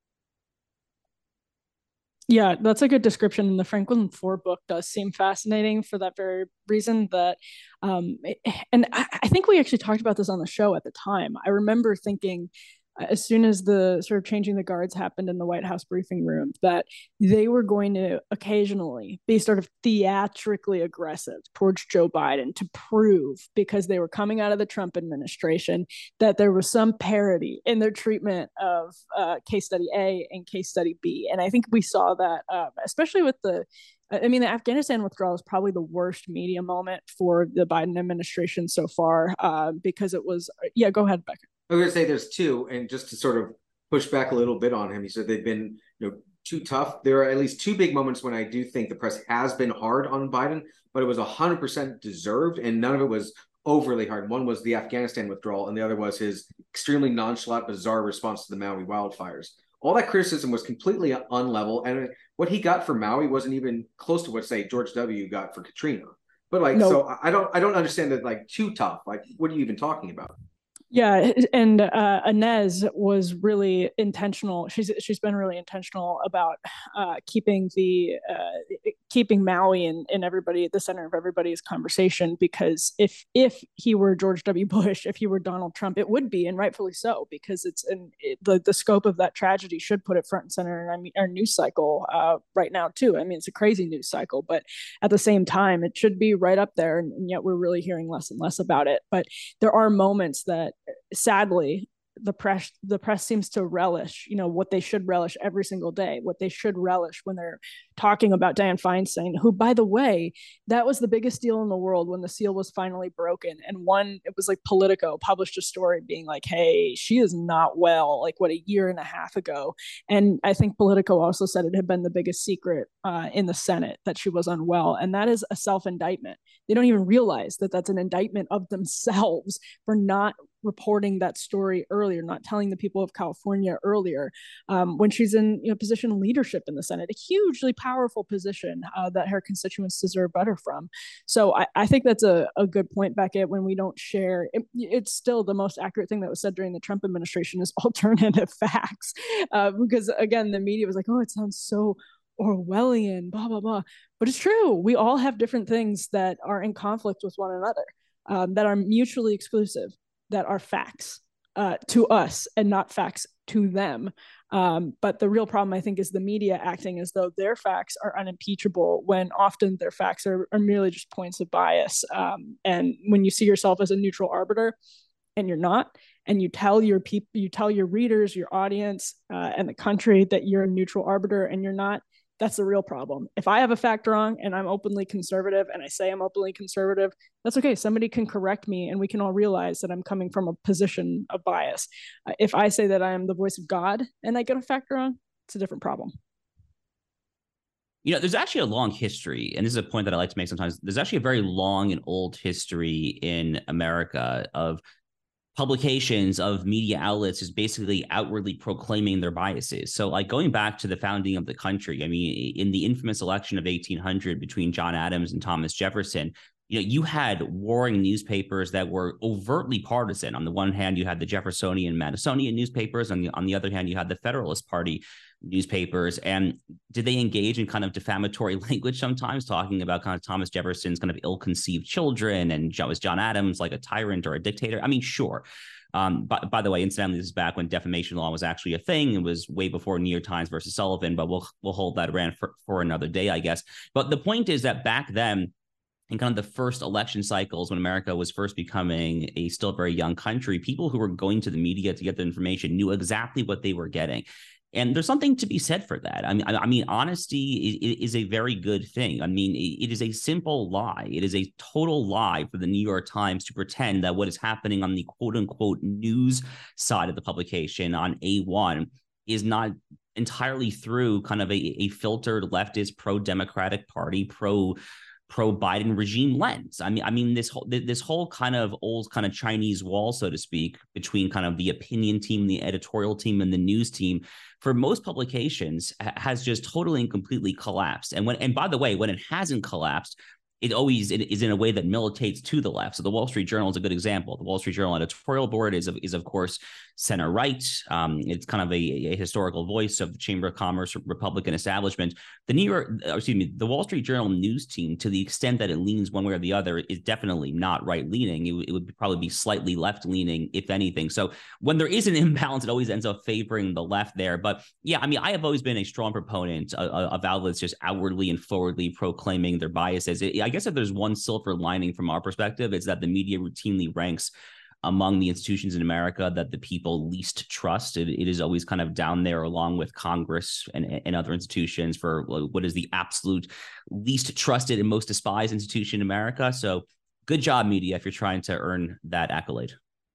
Yeah, that's a good description. And the Franklin Foer book does seem fascinating for that very reason that, um, and I, I think we actually talked about this on the show at the time. I remember thinking, as soon as the sort of changing the guards happened in the White House briefing room, that they were going to occasionally be sort of theatrically aggressive towards Joe Biden to prove, because they were coming out of the Trump administration, that there was some parity in their treatment of uh, case study A and case study B. And I think we saw that, uh, especially with the I mean, the Afghanistan withdrawal is probably the worst media moment for the Biden administration so far, uh, because it was, yeah, go ahead, Becca. I was going to say there's two, and just to sort of push back a little bit on him, he said they've been, you know, too tough. There are at least two big moments when I do think the press has been hard on Biden, but it was one hundred percent deserved, and none of it was overly hard. One was the Afghanistan withdrawal, and the other was his extremely nonchalant, bizarre response to the Maui wildfires. All that criticism was completely unlevel, and what he got for Maui wasn't even close to what, say, George W. got for Katrina. But like, no. so I don't, I don't understand that, like, too tough. Like, what are you even talking about? Yeah, and uh, Inez was really intentional. She's she's been really intentional about uh, keeping the uh, keeping Maui and, and everybody at the center of everybody's conversation. Because if if he were George W. Bush, if he were Donald Trump, it would be, and rightfully so, because it's in it, the the scope of that tragedy should put it front and center in our, our news cycle uh, right now too. I mean, it's a crazy news cycle, but at the same time, it should be right up there, and, and yet we're really hearing less and less about it. But there are moments that, sadly, the press the press seems to relish, you know, what they should relish every single day, what they should relish when they're talking about Dianne Feinstein, who, by the way, that was the biggest deal in the world when the seal was finally broken. And one, it was like Politico published a story being like, hey, she is not well, like what, a year and a half ago. And I think Politico also said it had been the biggest secret uh, in the Senate that she was unwell. And that is a self-indictment. They don't even realize that that's an indictment of themselves for not reporting that story earlier, not telling the people of California earlier, um, when she's in, you know, position of leadership in the Senate, a hugely powerful position uh, that her constituents deserve better from. So I, I think that's a, a good point, Beckett, when we don't share, it, it's still the most accurate thing that was said during the Trump administration is alternative facts. Uh, because again, the media was like, oh, it sounds so Orwellian, blah, blah, blah. But it's true. We all have different things that are in conflict with one another, um, that are mutually exclusive. that are facts uh, to us and not facts to them. Um, but the real problem, I think, is the media acting as though their facts are unimpeachable when often their facts are, are merely just points of bias. Um, and when you see yourself as a neutral arbiter and you're not, and you tell your people, you tell your readers, your audience, uh, and the country that you're a neutral arbiter and you're not, that's the real problem. If I have a fact wrong and I'm openly conservative and I say I'm openly conservative, that's okay. Somebody can correct me and we can all realize that I'm coming from a position of bias. Uh, if I say that I am the voice of God and I get a fact wrong, it's a different problem. You know, there's actually a long history, and this is a point that I like to make sometimes. There's actually a very long and old history in America of publications, of media outlets is basically outwardly proclaiming their biases. So like going back to the founding of the country, I mean, in the infamous election of eighteen hundred between John Adams and Thomas Jefferson, you know, you had warring newspapers that were overtly partisan. On the one hand, you had the Jeffersonian, Madisonian newspapers. On the, on the other hand, you had the Federalist Party newspapers. And did they engage in kind of defamatory language sometimes, talking about kind of Thomas Jefferson's kind of ill-conceived children, and was John Adams like a tyrant or a dictator? I mean, sure. Um, by, by the way, incidentally, this is back when defamation law was actually a thing. It was way before New York Times versus Sullivan, but we'll we'll hold that around for, for another day, I guess. But the point is that back then, in kind of the first election cycles when America was first becoming a still very young country, people who were going to the media to get the information knew exactly what they were getting. And there's something to be said for that. I mean, I mean, honesty is, is a very good thing. I mean, it is a simple lie. It is a total lie for the New York Times to pretend that what is happening on the quote unquote news side of the publication on A one is not entirely through kind of a, a filtered leftist pro-democratic party, pro pro-Biden regime lens. I mean, I mean, this whole this whole kind of old kind of Chinese wall, so to speak, between kind of the opinion team, the editorial team, and the news team, for most publications, has just totally and completely collapsed. And when, and by the way, when it hasn't collapsed, it always it is in a way that militates to the left. So the Wall Street Journal is a good example. The Wall Street Journal editorial board is, is of course, center right. Um, it's kind of a, a historical voice of the Chamber of Commerce Republican establishment. The New York, excuse me, the Wall Street Journal news team, to the extent that it leans one way or the other, is definitely not right leaning. It, it would probably be slightly left leaning, if anything. So when there is an imbalance, it always ends up favoring the left there. But yeah, I mean, I have always been a strong proponent of, of outlets just outwardly and forwardly proclaiming their biases. It, I guess if there's one silver lining from our perspective, it's that the media routinely ranks among the institutions in America that the people least trust. It, it is always kind of down there along with Congress and, and other institutions for what is the absolute least trusted and most despised institution in America. So good job, media, if you're trying to earn that accolade.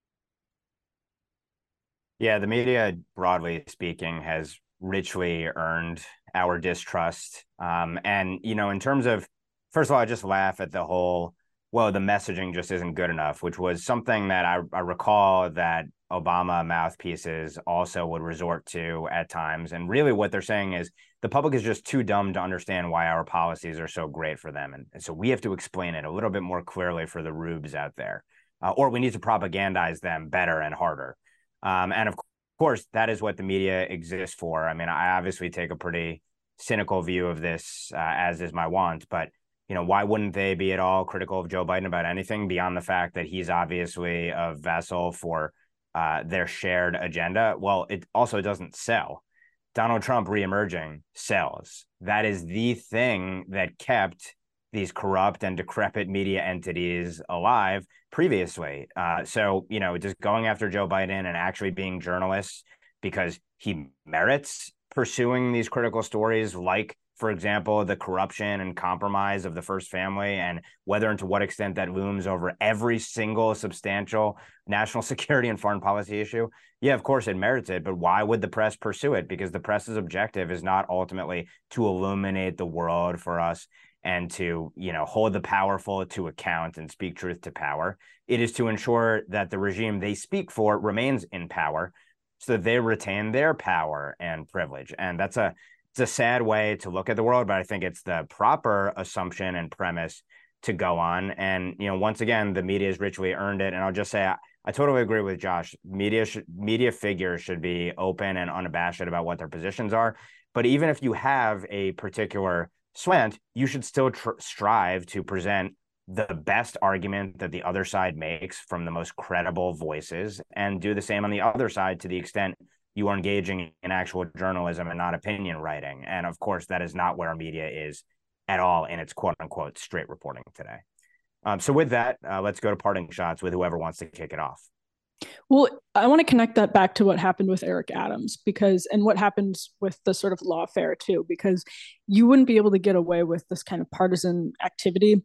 Yeah, the media, broadly speaking, has richly earned our distrust. Um, and, you know, in terms of, first of all, I just laugh at the whole, well, the messaging just isn't good enough, which was something that I, I recall that Obama mouthpieces also would resort to at times. And really what they're saying is the public is just too dumb to understand why our policies are so great for them. And, and so we have to explain it a little bit more clearly for the rubes out there, uh, or we need to propagandize them better and harder. Um, and of course, that is what the media exists for. I mean, I obviously take a pretty cynical view of this, uh, as is my wont, but you know, why wouldn't they be at all critical of Joe Biden about anything beyond the fact that he's obviously a vessel for uh, their shared agenda? Well, it also doesn't sell. Donald Trump reemerging sells. That is the thing that kept these corrupt and decrepit media entities alive previously. Uh, so, you know, just going after Joe Biden and actually being journalists because he merits pursuing these critical stories like, for example, the corruption and compromise of the first family and whether and to what extent that looms over every single substantial national security and foreign policy issue. Yeah, of course it merits it, but why would the press pursue it? Because the press's objective is not ultimately to illuminate the world for us and to, you know, hold the powerful to account and speak truth to power. It is to ensure that the regime they speak for remains in power so that they retain their power and privilege. And that's a It's a sad way to look at the world, but I think it's the proper assumption and premise to go on. And, you know, once again, the media has richly earned it. And I'll just say, I, I totally agree with Josh. Media should, media figures should be open and unabashed about what their positions are. But even if you have a particular slant, you should still tr- strive to present the best argument that the other side makes from the most credible voices, and do the same on the other side to the extent you are engaging in actual journalism and not opinion writing. And of course, that is not where our media is at all in its quote unquote straight reporting today. Um, so with that, uh, let's go to parting shots with whoever wants to kick it off. Well, I want to connect that back to what happened with Eric Adams, because, and what happened with the sort of lawfare too, because you wouldn't be able to get away with this kind of partisan activity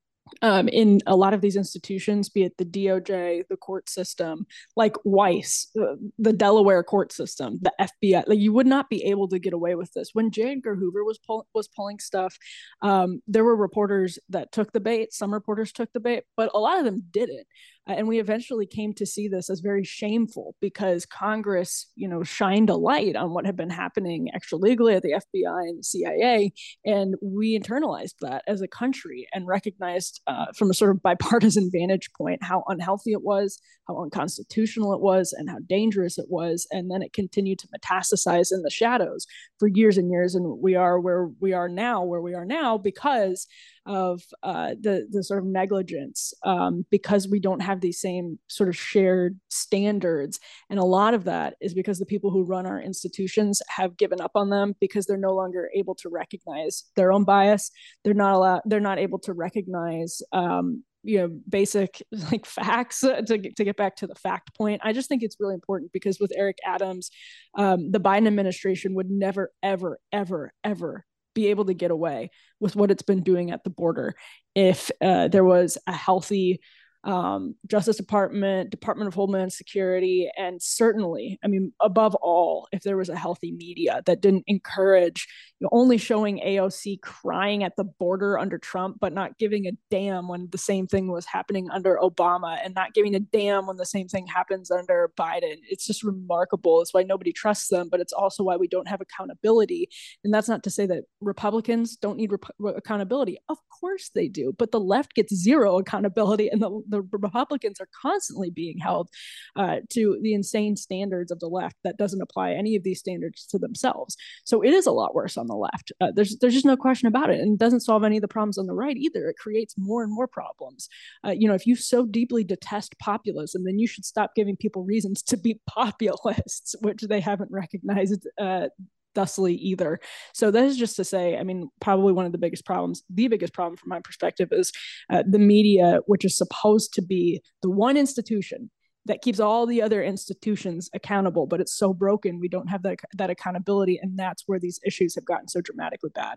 Um, in a lot of these institutions, be it the D O J, the court system, like Weiss, uh, the Delaware court system, the F B I, like you would not be able to get away with this. When J. Edgar Hoover was pull, was pulling stuff, um, there were reporters that took the bait. Some reporters took the bait, but a lot of them didn't. Uh, and we eventually came to see this as very shameful because Congress, you know, shined a light on what had been happening extralegally at the F B I and the C I A, and we internalized that as a country and recognized Uh, from a sort of bipartisan vantage point how unhealthy it was, how unconstitutional it was, and how dangerous it was. And then it continued to metastasize in the shadows for years and years. And we are where we are now, where we are now because of uh, the, the sort of negligence, um, because we don't have these same sort of shared standards. And a lot of that is because the people who run our institutions have given up on them because they're no longer able to recognize their own bias. They're not allowed, they're not able to recognize um, you know, basic like facts to, to get back to the fact point. I just think it's really important because with Eric Adams, um, the Biden administration would never, ever, ever, ever be able to get away with what it's been doing at the border if uh, there was a healthy um, Justice Department, Department of Homeland Security, and certainly, I mean, above all, if there was a healthy media that didn't encourage, you know, only showing A O C crying at the border under Trump, but not giving a damn when the same thing was happening under Obama, and not giving a damn when the same thing happens under Biden. It's just remarkable. It's why nobody trusts them, but it's also why we don't have accountability. And that's not to say that Republicans don't need rep- accountability. Of course they do, but the left gets zero accountability, and the the Republicans are constantly being held uh, to the insane standards of the left that doesn't apply any of these standards to themselves. So it is a lot worse on the left. Uh, there's there's just no question about it, and it doesn't solve any of the problems on the right either. It creates more and more problems. Uh, you know, if you so deeply detest populism, then you should stop giving people reasons to be populists, which they haven't recognized uh, thusly either. So that is just to say, I mean, probably one of the biggest problems, the biggest problem from my perspective is uh, the media, which is supposed to be the one institution that keeps all the other institutions accountable, but it's so broken, we don't have that, that accountability. And that's where these issues have gotten so dramatically bad.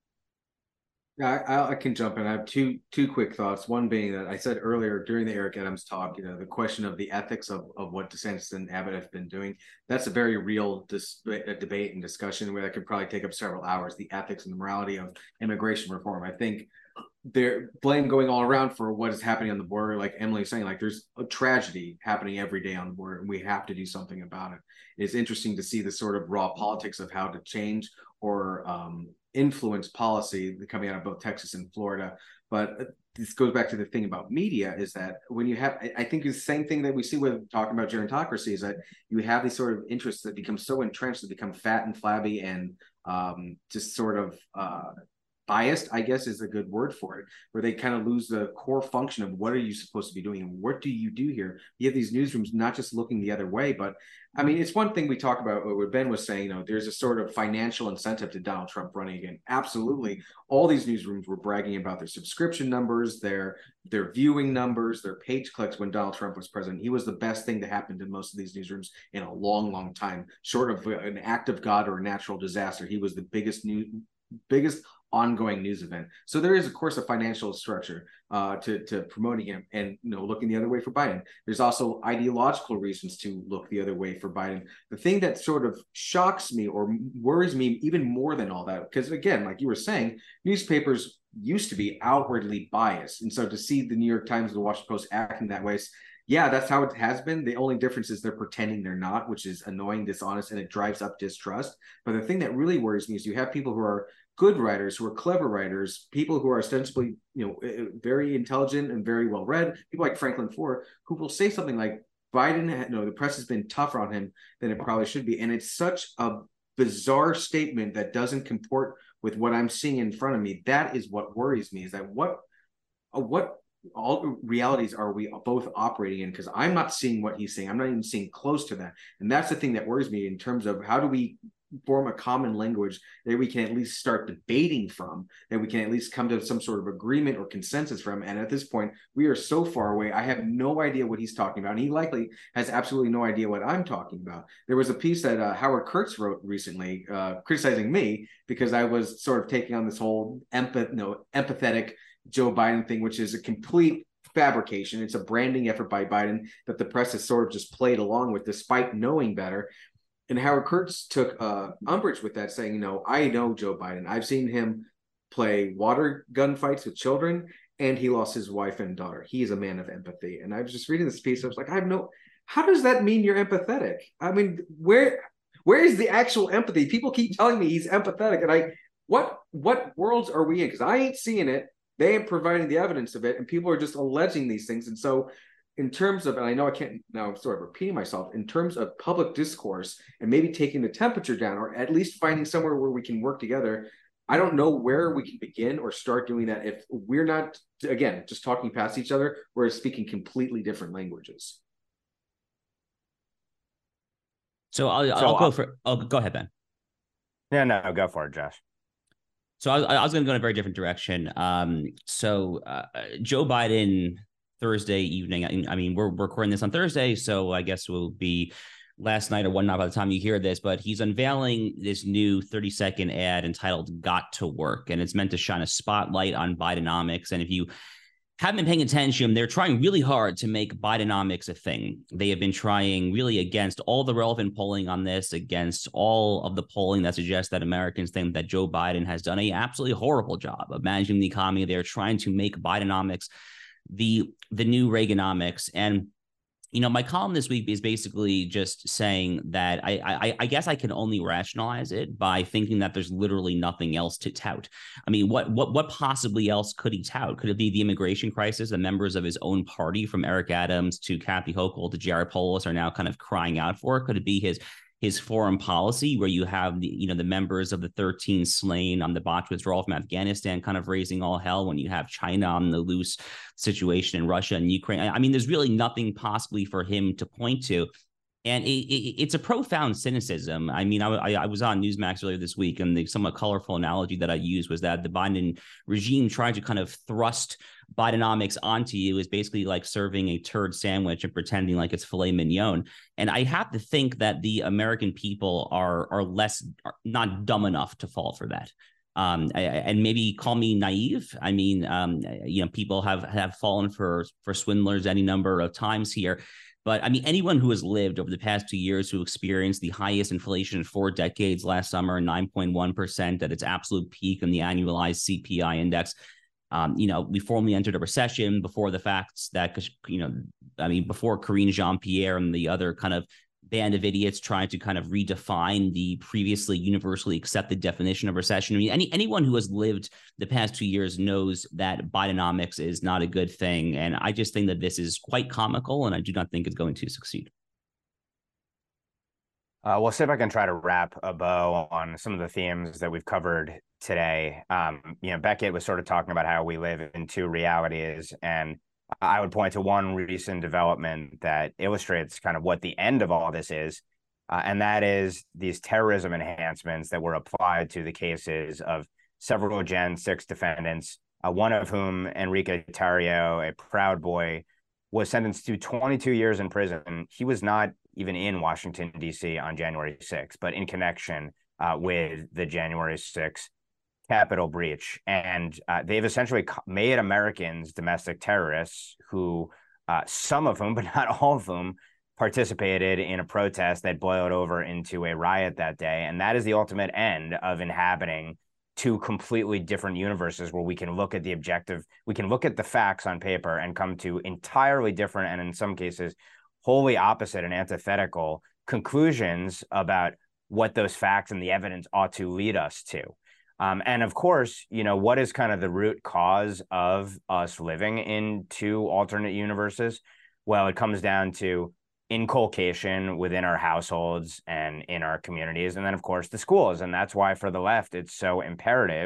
Yeah, I, I can jump in. I have two two quick thoughts. One being that I said earlier during the Eric Adams talk, you know, the question of the ethics of, of what DeSantis and Abbott have been doing. That's a very real dis- debate and discussion where that could probably take up several hours. The ethics and the morality of immigration reform. I think there blame going all around for what is happening on the border. Like Emily was saying, like there's a tragedy happening every day on the border, and we have to do something about it. It's interesting to see the sort of raw politics of how to change or um, influence policy coming out of both Texas and Florida. But this goes back to the thing about media is that when you have, I think it's the same thing that we see with talking about gerontocracy is that you have these sort of interests that become so entrenched that become fat and flabby and um, just sort of uh, biased, I guess is a good word for it, where they kind of lose the core function of what are you supposed to be doing and what do you do here? You have these newsrooms not just looking the other way, but I mean, it's one thing we talk about what Ben was saying, you know, there's a sort of financial incentive to Donald Trump running again. Absolutely. All these newsrooms were bragging about their subscription numbers, their their viewing numbers, their page clicks when Donald Trump was president. He was the best thing to happen to most of these newsrooms in a long, long time, short of an act of God or a natural disaster. He was the biggest new, biggest ongoing news event. So there is, of course, a financial structure uh, to, to promoting him and, you know, looking the other way for Biden. There's also ideological reasons to look the other way for Biden. The thing that sort of shocks me or worries me even more than all that, because again, like you were saying, newspapers used to be outwardly biased. And so to see the New York Times and the Washington Post acting that way, yeah, that's how it has been. The only difference is they're pretending they're not, which is annoying, dishonest, and it drives up distrust. But the thing that really worries me is you have people who are good writers, who are clever writers, people who are ostensibly, you know, very intelligent and very well read, people like Franklin Foer, who will say something like, Biden, you know, the press has been tougher on him than it probably should be. And it's such a bizarre statement that doesn't comport with what I'm seeing in front of me. That is what worries me, is that what uh, what all realities are we both operating in? Because I'm not seeing what he's saying. I'm not even seeing close to that. And that's the thing that worries me in terms of how do we form a common language that we can at least start debating from, that we can at least come to some sort of agreement or consensus from. And at this point, we are so far away. I have no idea what he's talking about. And he likely has absolutely no idea what I'm talking about. There was a piece that uh, Howard Kurtz wrote recently uh, criticizing me because I was sort of taking on this whole empath, no, empathetic Joe Biden thing, which is a complete fabrication. It's a branding effort by Biden that the press has sort of just played along with despite knowing better. And Howard Kurtz took uh, umbrage with that, saying, you know, I know Joe Biden. I've seen him play water gun fights with children, and he lost his wife and daughter. He is a man of empathy. And I was just reading this piece. I was like, I have no, how does that mean you're empathetic? I mean, where where is the actual empathy? People keep telling me he's empathetic. And I, what what worlds are we in? Because I ain't seeing it. They ain't providing the evidence of it. And people are just alleging these things. And so in terms of, and I know I can't now, I'm sort of repeating myself, in terms of public discourse and maybe taking the temperature down, or at least finding somewhere where we can work together, I don't know where we can begin or start doing that if we're not, again, just talking past each other, we're speaking completely different languages. So I'll, So I'll go for, oh, go ahead, Ben. No, no, go for it, Josh. So I, I was going to go in a very different direction. Um, so uh, Joe Biden, Thursday evening. I mean, we're recording this on Thursday, so I guess it will be last night or whatnot by the time you hear this, but he's unveiling this new thirty second ad entitled Got to Work, and it's meant to shine a spotlight on Bidenomics. And if you haven't been paying attention, they're trying really hard to make Bidenomics a thing. They have been trying really against all the relevant polling on this, against all of the polling that suggests that Americans think that Joe Biden has done an absolutely horrible job of managing the economy. They're trying to make Bidenomics the the new Reaganomics. And you know, my column this week is basically just saying that I, I I guess I can only rationalize it by thinking that there's literally nothing else to tout. I mean, what what what possibly else could he tout? Could it be the immigration crisis? The members of his own party, from Eric Adams to Kathy Hochul to Jared Polis, are now kind of crying out for it? Could it be his his foreign policy, where you have the, you know, the members of the thirteen slain on the botched withdrawal from Afghanistan kind of raising all hell, when you have China on the loose situation in Russia and Ukraine? I mean, there's really nothing possibly for him to point to. And it, it, it's a profound cynicism. I mean, I, I was on Newsmax earlier this week, and the somewhat colorful analogy that I used was that the Biden regime trying to kind of thrust Bidenomics onto you is basically like serving a turd sandwich and pretending like it's filet mignon. And I have to think that the American people are are less, are not dumb enough to fall for that. Um, and maybe call me naive. I mean, um, you know, people have have fallen for for swindlers any number of times here. But I mean, anyone who has lived over the past two years, who experienced the highest inflation in four decades last summer, nine point one percent at its absolute peak in the annualized C P I index. Um, you know, we formally entered a recession before the facts that, you know, I mean, before Karine Jean-Pierre and the other kind of band of idiots trying to kind of redefine the previously universally accepted definition of recession. I mean, any anyone who has lived the past two years knows that Bidenomics is not a good thing. And I just think that this is quite comical, and I do not think it's going to succeed. Uh, we'll see if I can try to wrap a bow on some of the themes that we've covered today. Um, you know, Beckett was sort of talking about how we live in two realities, and I would point to one recent development that illustrates kind of what the end of all this is, uh, and that is these terrorism enhancements that were applied to the cases of several Gen six defendants, uh, one of whom, Enrique Tarrio, a Proud Boy, was sentenced to twenty-two years in prison. He was not even in Washington, D C on January sixth, but in connection uh, with the January sixth Capitol breach. And uh, they've essentially made Americans domestic terrorists who, uh, some of whom, but not all of whom, participated in a protest that boiled over into a riot that day. And that is the ultimate end of inhabiting two completely different universes, where we can look at the objective, we can look at the facts on paper and come to entirely different, and in some cases, wholly opposite and antithetical conclusions about what those facts and the evidence ought to lead us to. Um, and of course, you know, what is kind of the root cause of us living in two alternate universes? Well, it comes down to inculcation within our households and in our communities. And then, of course, the schools. And that's why for the left, it's so imperative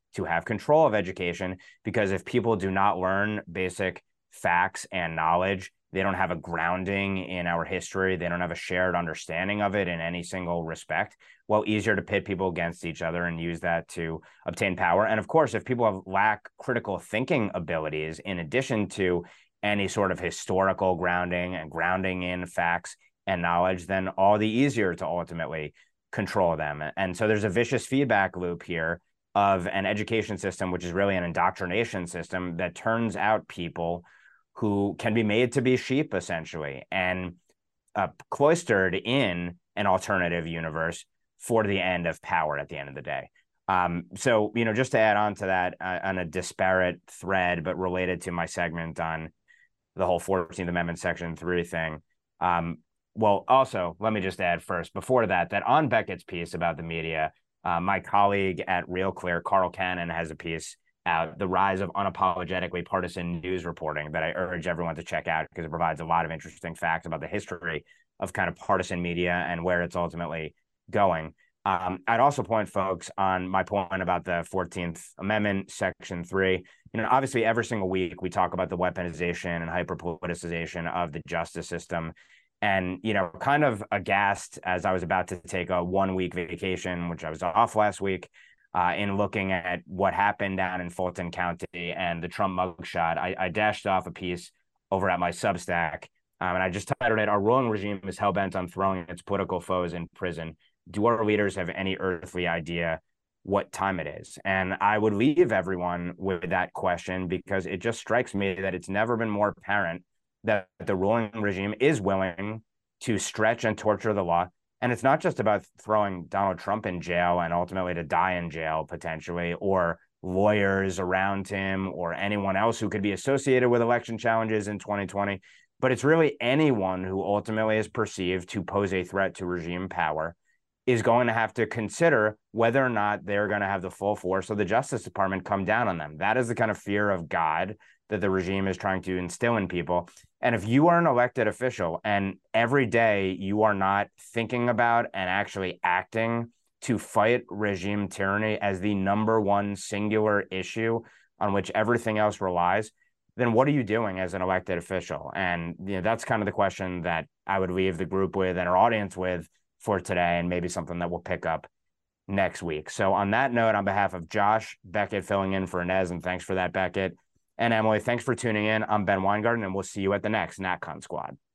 to have control of education, because if people do not learn basic facts and knowledge, they don't have a grounding in our history, they don't have a shared understanding of it in any single respect, well, easier to pit people against each other and use that to obtain power. And of course, if people have lack critical thinking abilities, in addition to any sort of historical grounding and grounding in facts and knowledge, then all the easier to ultimately control them. And so there's a vicious feedback loop here of an education system, which is really an indoctrination system that turns out people who can be made to be sheep, essentially, and uh, cloistered in an alternative universe for the end of power at the end of the day. Um, so, you know, just to add on to that, uh, on a disparate thread, but related to my segment on the whole fourteenth Amendment Section three thing. Um, well, also, let me just add first, before that, that on Beckett's piece about the media, uh, my colleague at Real Clear, Carl Cannon, has a piece out, The Rise of Unapologetically Partisan News Reporting, that I urge everyone to check out, because it provides a lot of interesting facts about the history of kind of partisan media and where it's ultimately going. Um, I'd also point folks on my point about the fourteenth Amendment, Section three. You know, obviously, every single week we talk about the weaponization and hyper-politicization of the justice system. And, you know, kind of aghast as I was about to take a one-week vacation, which I was off last week, uh, in looking at what happened down in Fulton County and the Trump mugshot, I, I dashed off a piece over at my Substack, um, and I just titled it, "Our ruling regime is hell-bent on throwing its political foes in prison. Do our leaders have any earthly idea what time it is?" And I would leave everyone with that question, because it just strikes me that it's never been more apparent that the ruling regime is willing to stretch and torture the law. And it's not just about throwing Donald Trump in jail and ultimately to die in jail potentially, or lawyers around him, or anyone else who could be associated with election challenges in twenty twenty. But it's really anyone who ultimately is perceived to pose a threat to regime power is going to have to consider whether or not they're going to have the full force of the Justice Department come down on them. That is the kind of fear of God that the regime is trying to instill in people. And if you are an elected official and every day you are not thinking about and actually acting to fight regime tyranny as the number one singular issue on which everything else relies, then what are you doing as an elected official? And you know, that's kind of the question that I would leave the group with and our audience with for today, and maybe something that we'll pick up next week. So on that note, on behalf of Josh, Beckett filling in for Inez, and thanks for that, Beckett, and Emily, thanks for tuning in. I'm Ben Weingarten, and we'll see you at the next NatCon Squad.